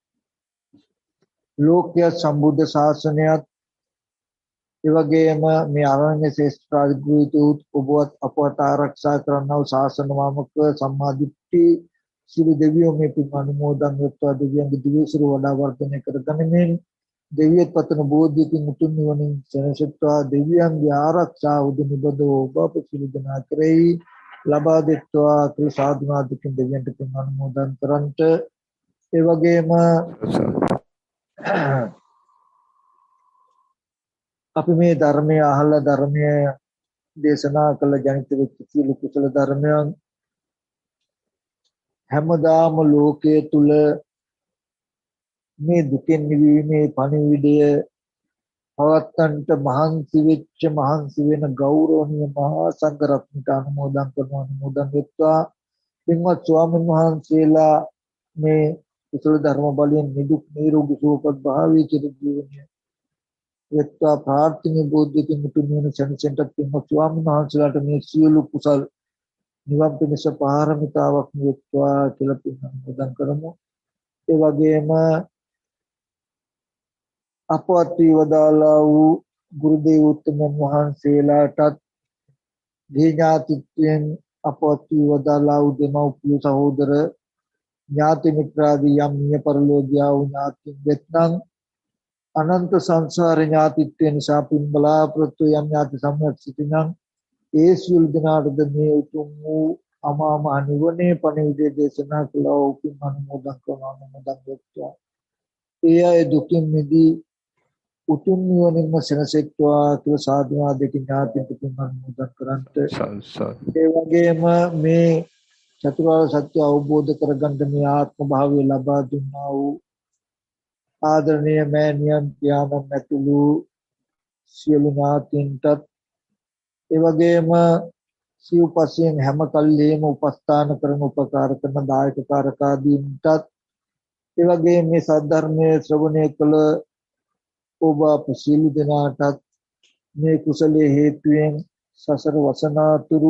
ලෝක්‍ය සම්බුද්ධ ශාසනයත් ඒ වගේම මේ අරණ්‍ය ශ්‍රේෂ්ඨාධිග්‍රහිත ඔබවත් අපවත් ආරක්ෂා කරනව ශාසන වාමක සම්මාදිට්ඨි සියලු දෙවියෝ මේ පින් අනුමෝදන් වෙත්වා දෙවියන්ගේ දිවිසිර වඩා වර්ධනය කරගනිමින් දෙවියන් පතන බෝධියකින් උතුම් නිවනින් සැනසෙත්වා දෙවියන්ගේ ආරක්ෂාව උදනිබදව ඔබ අප සියලු දෙනා කෙරෙහි ලබා දෙත්වා කියලා සාදුනාදිකින් දෙවියන්ට පින් අනුමෝදන් කරන්ට ඒ වගේම අපි මේ ධර්මය අහලා ධර්මය දේශනා කළ ජනිත වෙච්ච සියලු කුසල ධර්මයන් හැමදාම ලෝකයේ තුල මේ දුකෙන් නිවීමේ පණිවිඩය පවත්තන්ට මහන්සි වෙච්ච මහන්සි වෙන ගෞරවනීය මහා සංඝරත්නට අනුමෝදන් කරනවා අනුමෝදන් වෙත්වා පින්වත් ස්වාමීන් වහන්සේලා මේ කුසල ධර්ම බලයෙන් නිදුක් නිරෝගී සුවපත් භාවී චිර ජීවනය වෙත්වා ප්‍රාර්ථනීය බෝධියකින් මුතුන් වෙන සෙනසෙන්ට පින්වත් ස්වාමීන් වහන්සේලාට මේ සියලු කුසල් නිවන් පිණිස පාරමිතාවක් වෙත්වා කියලා පින් අනුමෝදන් කරමු. ඒ වගේම අපවත් වේවදාලා වූ ගුරු දේවෝත්තමයන් වහන්සේලාටත් දීඥාතිත්වයෙන් අපවත් වේවදාලා වූ දෙමව්පිය සහෝදර ඥාති මිත්‍රාදී යම් මිය පරලෝකියා වූ ඥාති වෙත්නම් අනන්ත සංසාර ඥාතිත්වයෙන් නිසා පින් බලාපොරොත්තු යම් ඥාති සම්මත සිටිනම් ඒ සියලු දෙනාටද මේ උතුම් වූ අමා මහ නිවනේ පණිවිඩය දේශනා කළා වූ පින් අනුමෝදන් කරන අනුමෝදන් වෙත්වා. ඒ අය දුකින් මිදී උතුම් නිවනින්ම සැනසෙත්වා කියලා සාධුවාදකින් ඥාතින්ට පින් අනුමෝදන් කරන්ට ඒ වගේම මේ චතුරාර්ය සත්‍ය අවබෝධ කරගන්න මේ ආත්ම භාවය ලබා දුන්නා වූ ආදරණීය මෑණියන් පියාණන් ඇතුළු සියලු ඥාතීන්ටත් ඒ වගේම සිව්පසයෙන් හැම කල්ලියෙම උපස්ථාන කරන උපකාර කරන දායක කාරකාදීන්ටත් ඒ වගේම මේ සද්ධර්මයේ ශ්‍රවණය කළ ඔබ අප සියලු දෙනාටත් මේ කුසලයේ හේතුවෙන් සසර වසනාතුරු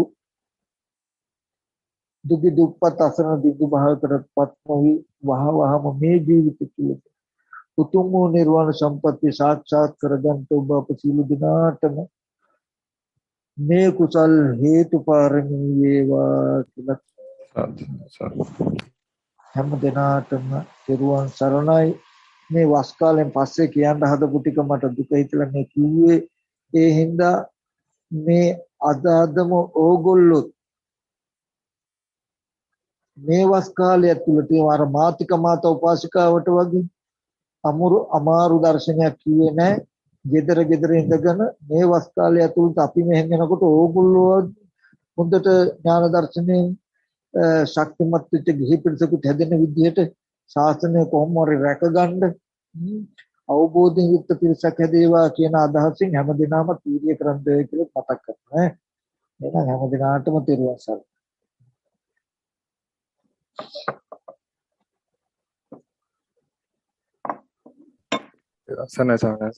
දුක දුප්පත් අසරණ දිගු භාවකටපත් නොවි වහ වහම මේ ජීවිත තුළ උතුම් වූ නිර්වාණ සම්පත්තිය සාක්ෂාත් කරගන්න ඔබ අප සියලු දෙනාටම මේ කුසල් හේතු පාරමී වේවා කියලා හැම දිනාටම නිර්වාණ සරණයි. මේ වස් කාලෙන් පස්සේ කියන්න හදපු ටික මට දුක හිතලා මේ කිව්වේ ඒ හින්දා මේ අද අදම ඕගොල්ලෝ මේ වස් කාලය ඇතුළත අර මාතික මාතා උපාසිකාවට වගේ අමුරු අමාරු දර්ශනයක් කිව්වේ නැහැ. ගෙදර ගෙදර ඉඳගෙන මේ වස් කාලය ඇතුළත අපි මෙහෙන් යනකොට ඕගොල්ලෝ හොඳට ඥාන දර්ශනයෙන් ශක්තිමත් වෙච්ච ගිහි පිරිසකුත් හැදෙන විදිහට ශාසනය කොහොම හරි රැකගන්න අවබෝධයෙන් යුක්ත පිරිසක් හැදේවා කියන අදහසින් හැමදෙනාම තීරිය කරන්නේ කියලා මතක් කරනවා. එහෙනම් හැමදෙනාටම තෙරුවන් සරණයි. Sana sana.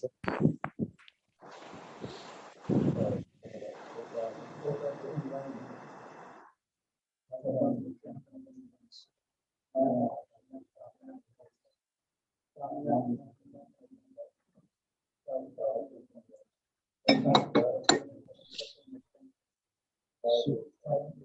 Thank you.